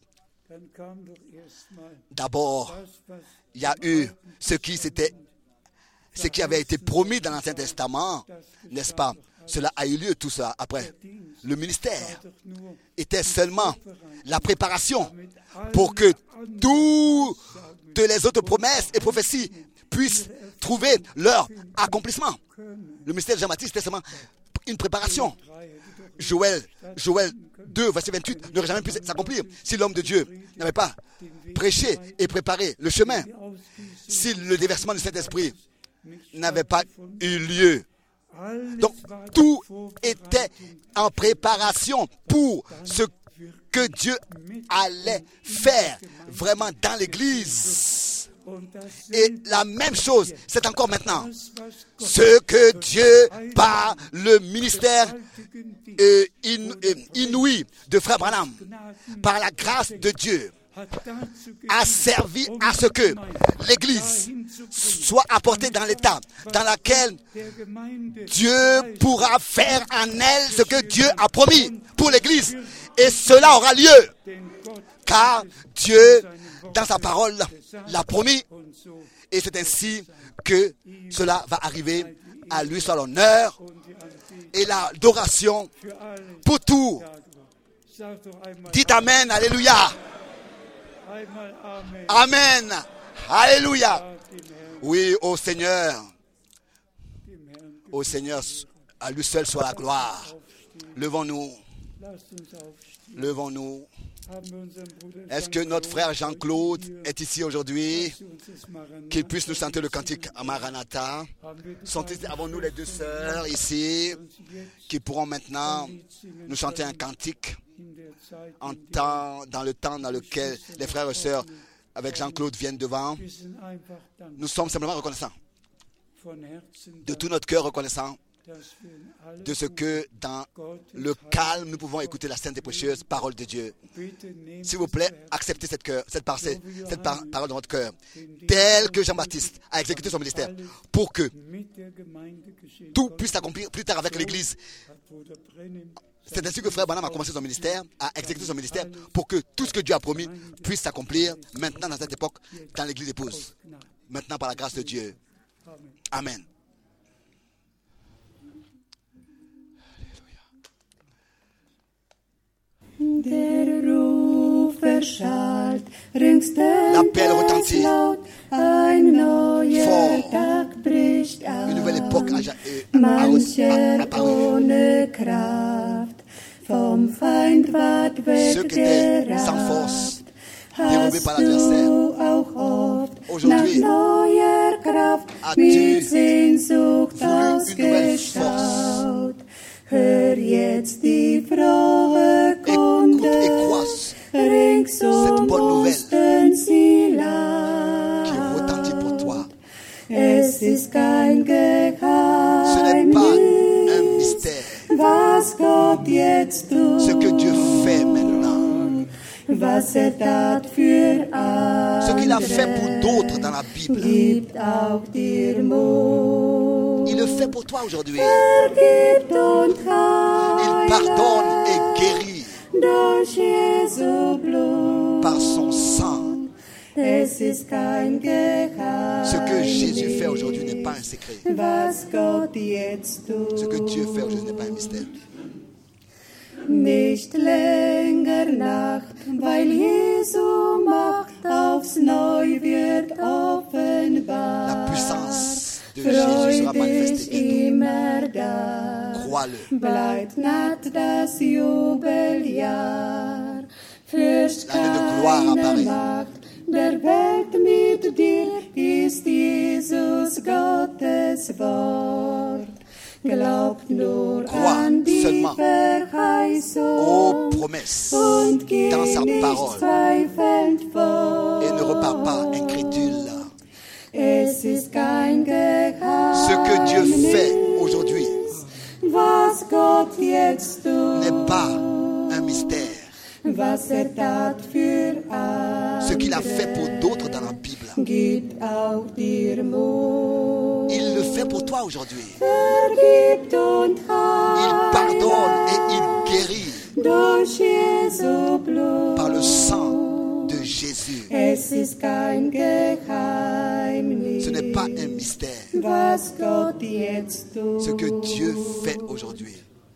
D'abord, il y a eu ce qui avait été promis dans l'Ancien Testament, n'est-ce pas? Cela a eu lieu tout ça après. Le ministère était seulement la préparation pour que toutes les autres promesses et prophéties puissent trouver leur accomplissement. Le ministère de Jean-Baptiste était seulement une préparation. Joël 2, verset 28, n'aurait jamais pu s'accomplir si l'homme de Dieu n'avait pas prêché et préparé le chemin. Si le déversement du Saint-Esprit n'avait pas eu lieu. Donc, tout était en préparation pour ce que Dieu allait faire vraiment dans l'Église. Et la même chose, c'est encore maintenant. Ce que Dieu, par le ministère inouï de Frère Branham, par la grâce de Dieu, a servi à ce que l'Église soit apportée dans l'état dans lequel Dieu pourra faire en elle ce que Dieu a promis pour l'Église. Et cela aura lieu, car Dieu, dans sa parole, l'a promis. Et c'est ainsi que cela va arriver. À lui soit l'honneur et l'adoration pour tout. Dites Amen, Alléluia. Amen. Alléluia. Oui, au Seigneur, à lui seul soit la gloire. Levons-nous. Levons-nous. Est-ce que notre frère Jean-Claude est ici aujourd'hui? Qu'il puisse nous chanter le cantique à Maranatha. Avons-nous les deux sœurs ici qui pourront maintenant nous chanter un cantique dans le temps dans lequel les frères et sœurs avec Jean-Claude viennent devant? Nous sommes simplement reconnaissants, de tout notre cœur reconnaissants, de ce que dans le calme, nous pouvons écouter la sainte et précieuse parole de Dieu. S'il vous plaît, acceptez cette parole dans votre cœur, telle que Jean-Baptiste a exécuté son ministère, pour que tout puisse s'accomplir plus tard avec l'Église. C'est ainsi que frère Branham a commencé son ministère, a exécuté son ministère, pour que tout ce que Dieu a promis puisse s'accomplir maintenant dans cette époque, dans l'Église épouse. Maintenant par la grâce de Dieu. Amen. L'appel retentit fort. Une nouvelle époque a apparu. Ceux qui étaient sans force, dérobés par l'adversaire, aujourd'hui, as-tu voulu une nouvelle force? Écoute et crois cette bonne nouvelle qui retentit pour toi. Ce n'est pas un mystère. Ce que Dieu fait maintenant. Ce qu'il a fait pour d'autres dans la Bible. Il le fait pour toi aujourd'hui. Il pardonne et guérit par son sang. Ce que Jésus fait aujourd'hui n'est pas un secret. Ce que Dieu fait aujourd'hui n'est pas un mystère. Nicht länger Nacht, weil Jesu Macht aufs Neu wird offenbar. La puissance de Jésus sera manifestée en nous. Crois-le. Bleibt naht das Jubeljahr. Fürcht keine Macht der Welt mit dir, ist Jesus Gottes Wort. Glaubt nur an die Verheißung aux promesses und geh dans sa nicht parole zweifelnd fort. et ne repars pas incrédule. Es ist kein Geheimnis, Ce que Dieu fait aujourd'hui was Gott jetzt tut, n'est pas un mystère. was tat für Ce qu'il a fait pour d'autres dans la Bible, gibt auch dir Mut. il le fait pour toi aujourd'hui. Vergibt und Il pardonne et il guérit durch Jesu Blut. par le sang de Jésus. Es ist kein Geheimnis, Ce n'est pas un mystère. was Gott jetzt tut. Ce que Dieu fait aujourd'hui.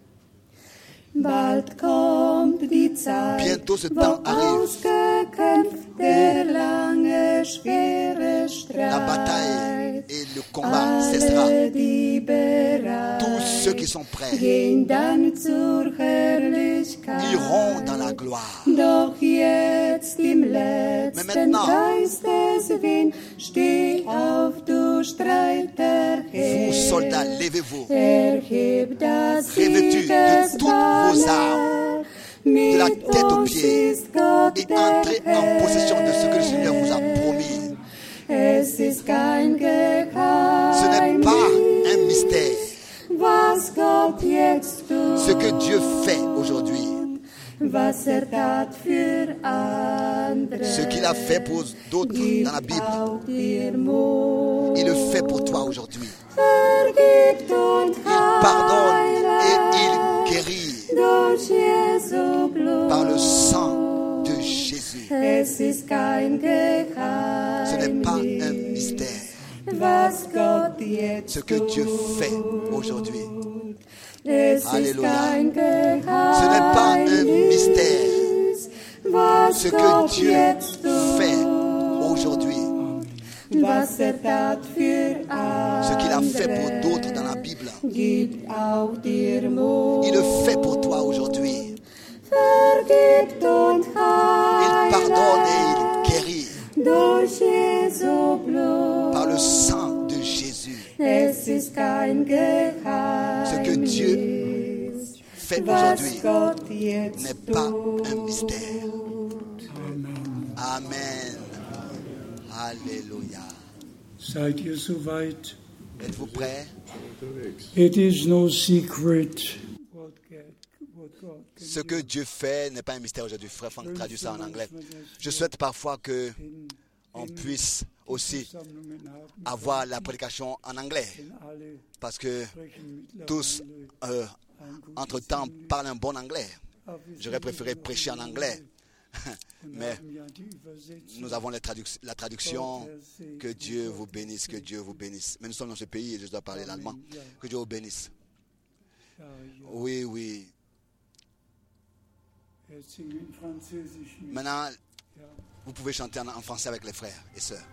Bald kommt die Zeit, Bientôt ce wo temps arrive. ausgekämpft der lange, schwere La bataille Streit. et le combat cessera. Alle, die bereit Tous ceux qui sont prêts gehen dann zur Herrlichkeit. iront dans la gloire. Doch jetzt im letzten maintenant, Geisteswind steh auf, du Streiter, Vous, soldats, levez-vous, erheb das revêtus de toutes vos armes, de la tête aux pieds, et entrez en possession de ce que le Seigneur vous a promis. Es ist kein Ce n'est pas un mystère. was Gott jetzt tut, Ce que Dieu fait aujourd'hui, was tat für andere, ce qu'il a fait pour d'autres dans la Bible, auch dir Mut. il le fait pour toi aujourd'hui. Vergibt und Il pardonne et il guérit durch Jesu Blut. par le sang de Jésus. Es ist kein Ce n'est pas un Geheimnis, mystère. was Gott jetzt Ce que Dieu fait aujourd'hui. Es ist Alléluia. kein Geheimnis, Ce n'est pas un mystère. was Ce que Gott Dieu jetzt fait aujourd'hui. was tat für Ce qu'il a fait pour andere, d'autres dans la Bible, gibt auch dir Mut. il le fait pour toi aujourd'hui. vergibt und Il pardonne et heilt il guérit durch Jesu Blut. par le sang de Jésus. Es ist kein Ce que Dieu Geheimnis, fait was aujourd'hui Gott jetzt n'est pas un tut. mystère. Amen. Alléluia. Seid ihr soweit? Êtes-vous prêts? It is no secret what God can Ce que Dieu fait n'est pas un mystère aujourd'hui. Frère Franck traduit ça en anglais. Je souhaite parfois que on puisse aussi avoir la prédication en anglais, parce que tous, entre-temps, parlent un bon anglais. J'aurais préféré prêcher en anglais, mais nous avons la traduction. Que Dieu vous bénisse, que Dieu vous bénisse. Mais nous sommes dans ce pays et je dois parler l'allemand. Que Dieu vous bénisse. Oui, oui. Maintenant, vous pouvez chanter en français avec les frères et sœurs.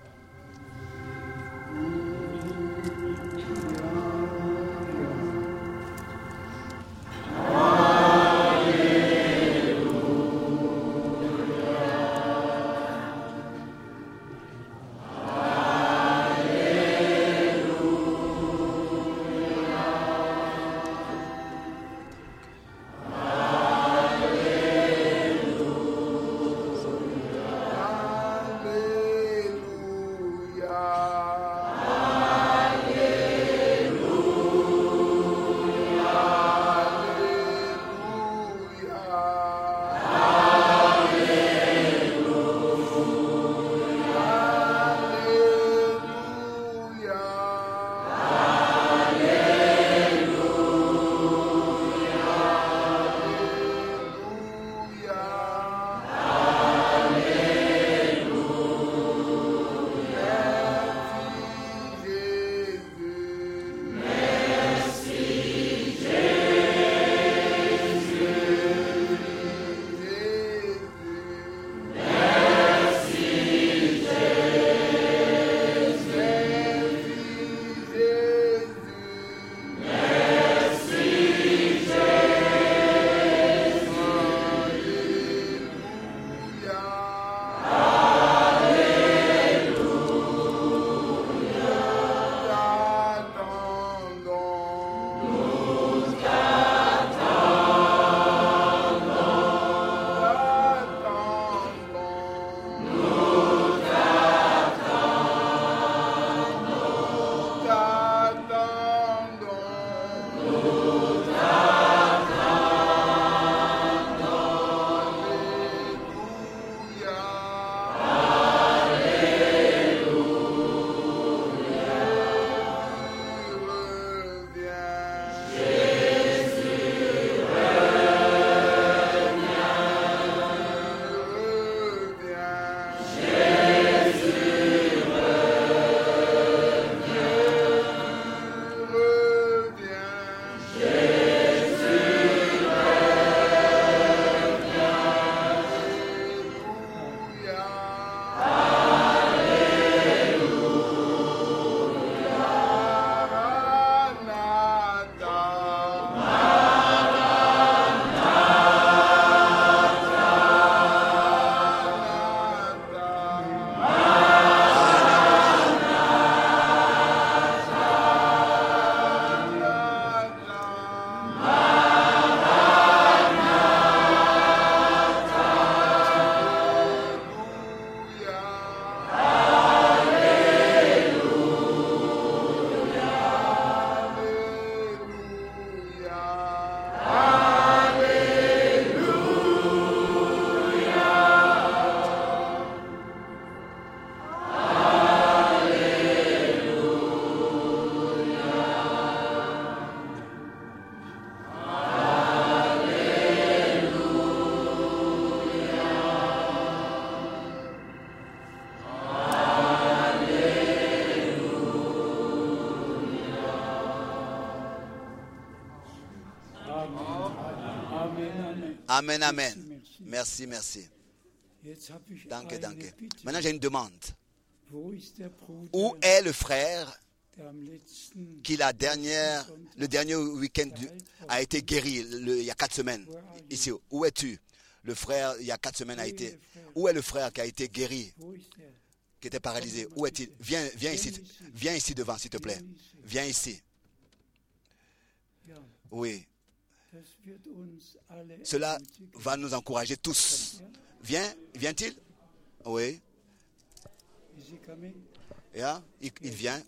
Amen, amen. Merci, merci. Danke, danke. Maintenant, j'ai une demande. Où est le frère qui le dernier week-end a été guéri il y a 4 semaines ici? Où es-tu? Le frère, il y a 4 semaines, a été... Où est le frère qui a été guéri, Wo ist er? qui était paralysé? Où est-il? Viens ici devant, s'il te plaît. Viens ici. Ja, Oui, das wird uns alle cela ermutigen. va nous encourager tous. Vient-il? Oui. Is he coming? Yeah. Il vient.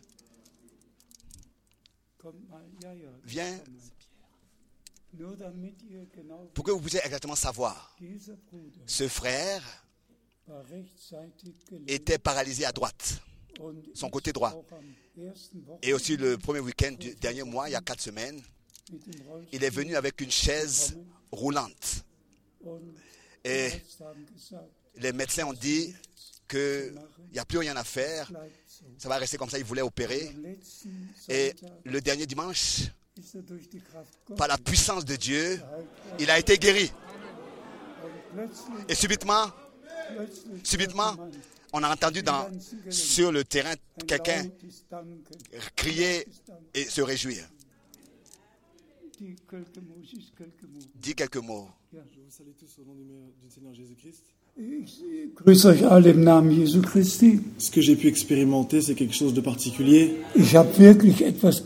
Kommt mal. Ja, ja. Viens. komm mal. Nur damit ihr genau Pour que vous puissiez exactement savoir. dieser Bruder Ce frère war rechtzeitig gelähmt était paralysé à droite, und son ist côté droit. auch am ersten Et aussi Wochenende le premier week-end du dernier mois, il y a 4 semaines, mit dem Rollstuhl il est venu avec une chaise roulante. und die Et Ärzte haben gesagt, les médecins ont dit qu'il n'y a plus rien à faire, bleibt so. ça va rester comme ça, il voulait opérer. Am letzten Et Sonntag le dernier dimanche, ist er durch die Kraft Gottes par la puissance de Dieu, geheilt worden. il a été guéri. Und plötzlich Et subitement, hörte man on a entendu sur le terrain ein quelqu'un lautes Danken. crier et se réjouir. Die Kölkemus ist Kölkemus. Dis quelques mots. Je vous salue tous au nom du Seigneur Jésus-Christ. Ich grüße euch alle im Namen Jesu Christi. Ce que j'ai pu expérimenter, c'est quelque chose de particulier. Ich habe wirklich etwas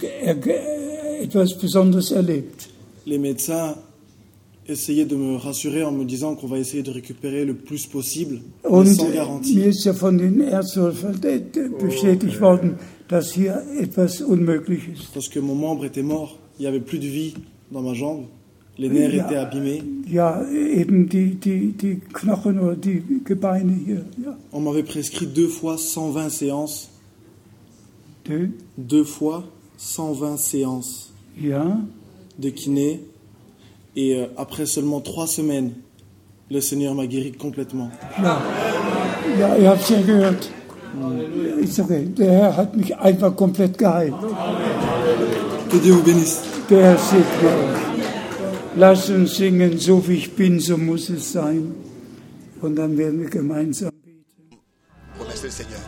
Besonderes erlebt. Les médecins essayaient de me rassurer en me disant qu'on va essayer de récupérer le plus possible, mais Und sans garantie. mir ist ja von den Ärzten bestätigt worden, dass hier etwas unmöglich ist. Parce que mon membre était mort, il n'y avait plus de vie dans ma jambe, les nerfs étaient abîmés. Ja, eben die Knochen oder die Gebeine hier. Ja. On m'avait prescrit 2 fois 120 séances. 2 2 fois 120 séances Ja, de kiné. Et après seulement 3 semaines, le Seigneur m'a guéri complètement. ja, ihr habt es ja gehört. Ist okay. Der Herr hat mich einfach komplett geheilt. Que Dieu vous bénisse. Der Herr segne euch. Lasst uns singen, so wie ich bin, so muss es sein. Und dann werden wir gemeinsam beten. Remerciez le Seigneur.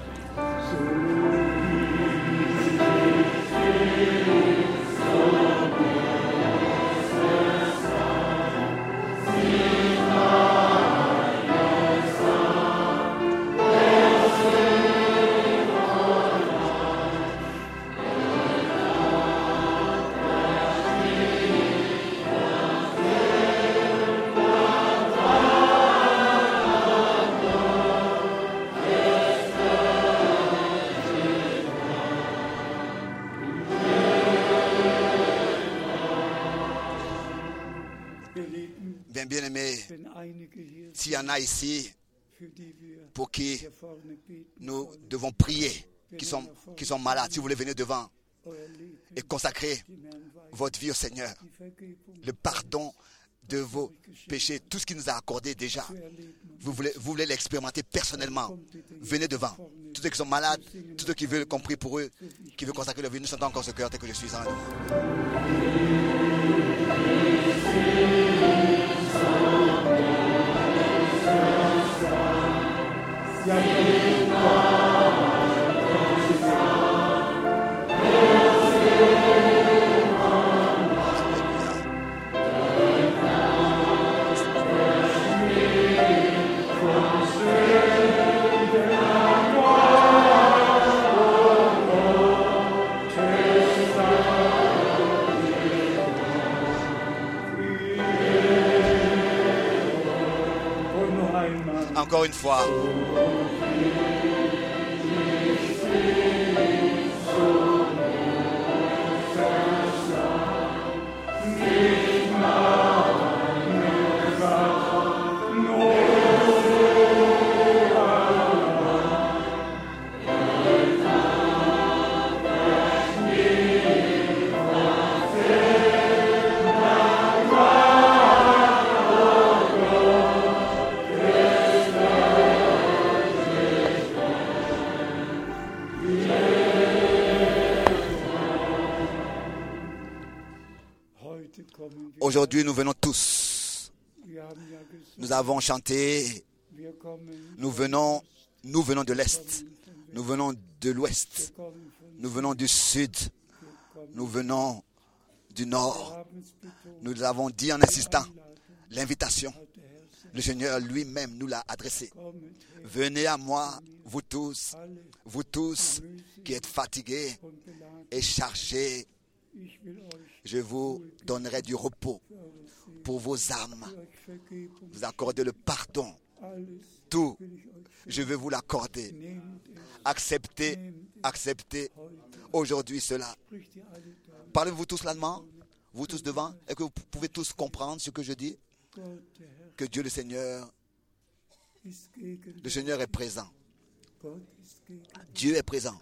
Bien-aimés, Wenn einige hier s'il y en a ici für die wir pour qui hier vorne beten, nous devons prier, qui sont malades, si vous voulez venir devant euer Leben et consacrer dem Herrn weiht, votre vie au Seigneur, die Vergebung le pardon de vos péchés, tout ce qu'il nous a accordé déjà, zu erleben. vous voulez l'expérimenter personnellement, venez devant. Tous ceux qui sont malades, tous ceux qui veulent qu'on prie pour eux, qui veulent consacrer leur vie, nous chantons encore ce cœur tel que je suis en nous. Und noch einmal. Encore une fois. Heute kommen wir. Aujourd'hui, nous venons tous. Wir haben ja gesungen, Nous avons chanté. wir kommen, Nous venons de l'Est. Nous venons de l'Ouest. kommen von Nous venons du Sud. Nous venons du Nord. haben es betont. Nous avons dit en insistant l'invitation, le Seigneur lui-même nous l'a adressée. Venez à moi, vous tous qui êtes fatigués et chargés. Je vous donnerai du repos pour vos âmes. Vous accordez le pardon. Tout, je veux vous l'accorder. Acceptez aujourd'hui cela. Parlez-vous tous l'allemand? Vous tous devant? Est-ce que vous pouvez tous comprendre ce que je dis? Que Dieu le Seigneur est présent. Dieu est présent.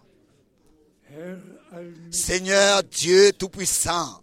Seigneur Dieu Tout-Puissant,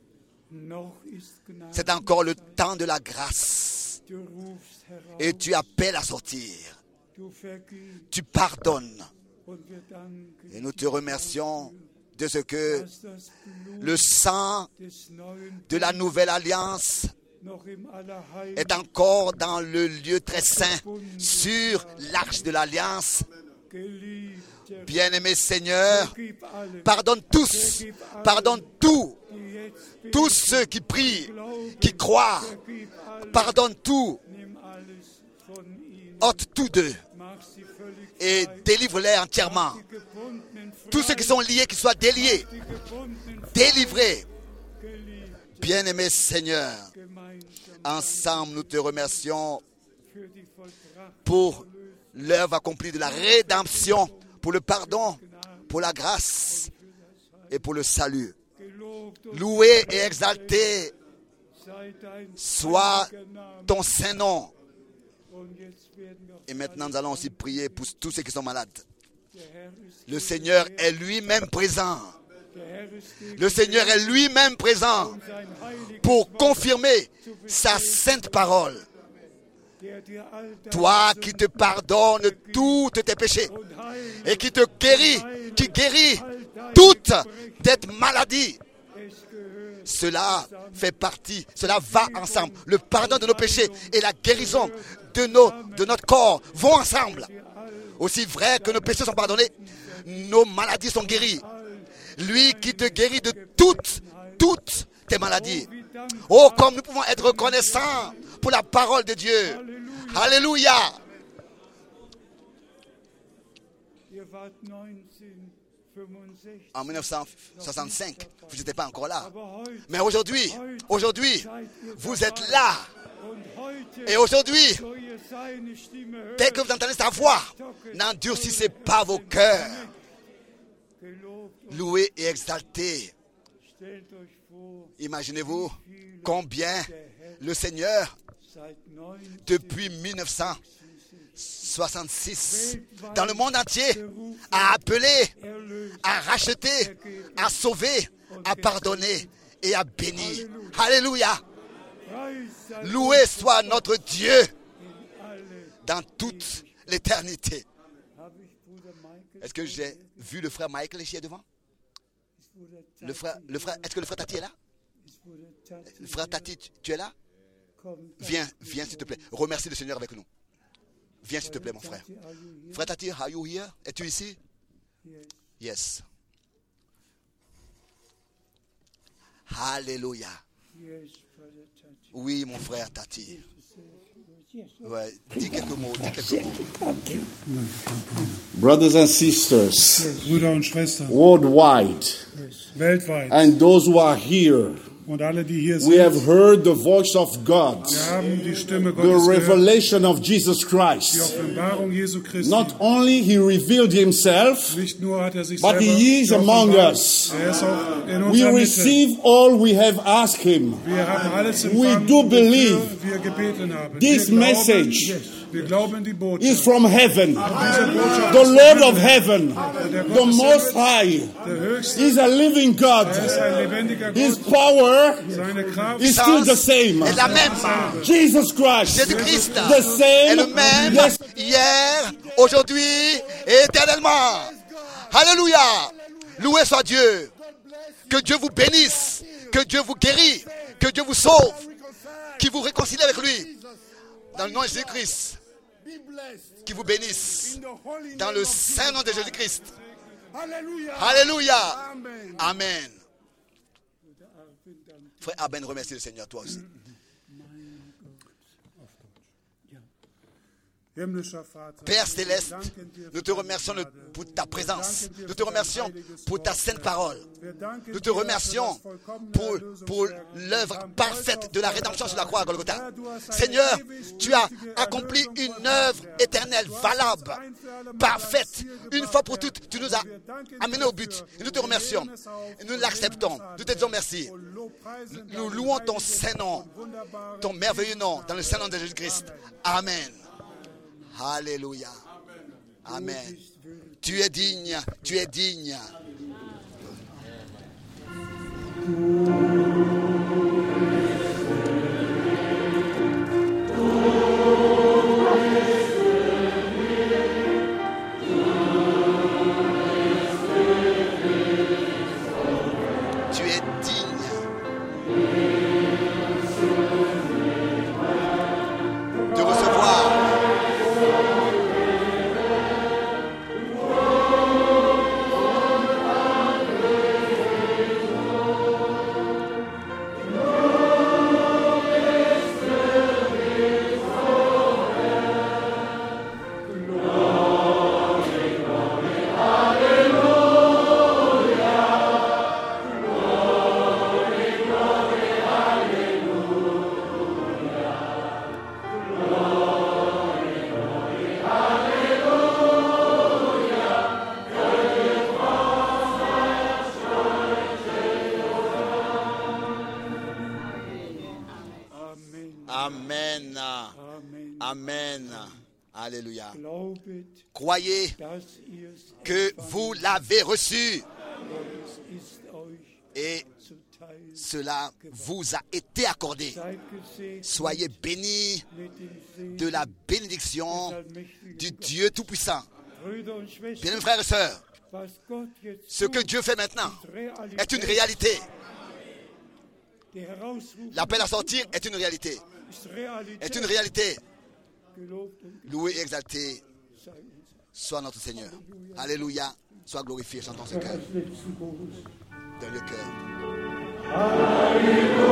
c'est encore le temps de la grâce. Et tu appelles à sortir. Tu pardonnes. Et nous te remercions de ce que le sang de la nouvelle alliance est encore dans le lieu très saint, sur l'arche de l'alliance. Bien-aimé Seigneur, pardonne tous, pardonne tous ceux qui prient, qui croient, pardonne tout, ôte tous d'eux et délivre-les entièrement. Tous ceux qui sont liés, qu'ils soient déliés, délivrés. Bien-aimé Seigneur, ensemble nous te remercions pour l'œuvre accomplie de la rédemption, pour le pardon, pour la grâce et pour le salut. Loué et exalté soit ton saint nom. Et maintenant nous allons aussi prier pour tous ceux qui sont malades. Le Seigneur est lui-même présent. Le Seigneur est lui-même présent pour confirmer sa sainte parole. Toi qui te pardonnes tous tes péchés et qui guérit toutes tes maladies. Cela fait partie, cela va ensemble. Le pardon de nos péchés et la guérison de notre corps vont ensemble. Aussi vrai que nos péchés sont pardonnés, nos maladies sont guéries. Lui qui te guérit de toutes tes maladies. Oh, comme nous pouvons être reconnaissants pour la parole de Dieu. Alléluia. En 1965, vous n'étiez pas encore là. Mais aujourd'hui, vous êtes là. Et aujourd'hui, dès que vous entendez sa voix, n'endurcissez pas vos cœurs. Loué et exalté. Imaginez-vous combien le Seigneur, depuis 1966, dans le monde entier, a appelé, a racheté, a sauvé, a pardonné et a béni. Alléluia. Loué soit notre Dieu dans toute l'éternité. Est-ce que j'ai vu le frère Michael ici devant? Le frère, est-ce que le frère Tati est là? Le frère Tati, tu es là? Viens s'il te plaît. Remercie le Seigneur avec nous. Viens s'il te plaît mon frère. Frère Tati, are you here? Es-tu ici? Yes. Alléluia. Oui mon frère Tati. Ouais, dis quelques mots. Brothers and sisters, Brüder und Schwestern, worldwide, weltweit and those who are here, und alle, die hier we have sind, heard the voice of God, wir haben die Stimme the Gottes gehört, revelation of Jesus die Christ. Offenbarung Jesu Christi. Not only He revealed Himself, Nicht nur hat sich but selber He is among geoffenbart, us. ist auch in We unserer Mitte. receive all we have asked Him. Wir haben alles We empfangen, do believe wofür wir gebeten haben. this message Wir glauben die is Botschaft. from heaven. Diese Botschaft The ist Lord von of heaven, Der the Gott des Most Himmels, High, der Höchste, is a living God. ist ein lebendiger His Gott. power Seine Kraft is still the same. est la même. Jesus Christ, Jésus-Christ the est same. le même Yes, hier, aujourd'hui et éternellement. Alléluia. Loué soit Dieu. Que Dieu vous bénisse. Que Dieu vous guérit. Que Dieu vous sauve. Qui vous réconcilie avec lui. Dans le nom de Jésus-Christ. Qui vous bénisse. Dans le saint nom de Jésus-Christ. Alléluia. Amen. Frère Aben, remercie le Seigneur, toi aussi. Himmlischer Vater, Père céleste, wir danken dir nous für te deine remercions Gnade. pour ta présence. Wir Nous te remercions pour ta sainte parole. Wir danken Nous te dir für remercions das vollkommene pour Erlösungswerk l'œuvre am parfaite de la Kreuz auf rédemption sur la croix à Golgotha. Herr, du hast eine Seigneur, ewig tu as gültige accompli Erlösung une vollbracht, œuvre Herr. éternelle, Du hast valable, uns ein für alle Mal parfaite. ans Ziel Une gebracht, fois pour Herr. toutes, tu nous as Und wir danken dir amenés au dafür. but. Et nous te Wir remercions. nehmen es auf Et nous und l'acceptons. nehmen es Nous te an, disons Herr. merci. Und lobpreisen Nous deinen louons ton heiligen Saint-Nom, und wunderbaren ton merveilleux nom, dans le Saint-Nom de Amen. Jésus-Christ. Amen. Alléluia. Amen. Tu es digne, tu es digne. Tu es digne. De recevoir. Amen. Amen. Amen. Amen. Alléluia. Glaubet, Croyez dass ihr es que vous l'avez reçu es ist euch et zuteil. cela vous a été accordé. Seid gesegnet Soyez bénis mit dem Segen de la bénédiction des allmächtigen du Gottes. Dieu Tout-Puissant. Brüder und Bien, Schwestern, mes frères et sœurs, was Gott jetzt ce que tut, Dieu fait maintenant Realität, est une réalité. der Herausruf L'appel à sortir est une réalité. ist Realität. Est une réalité. Gelobt und Loué et exalté sei uns soit notre Seigneur. Alléluia. Sois glorifié. Chantons ce cœur als letzten Gruß. dans le cœur. Halleluja.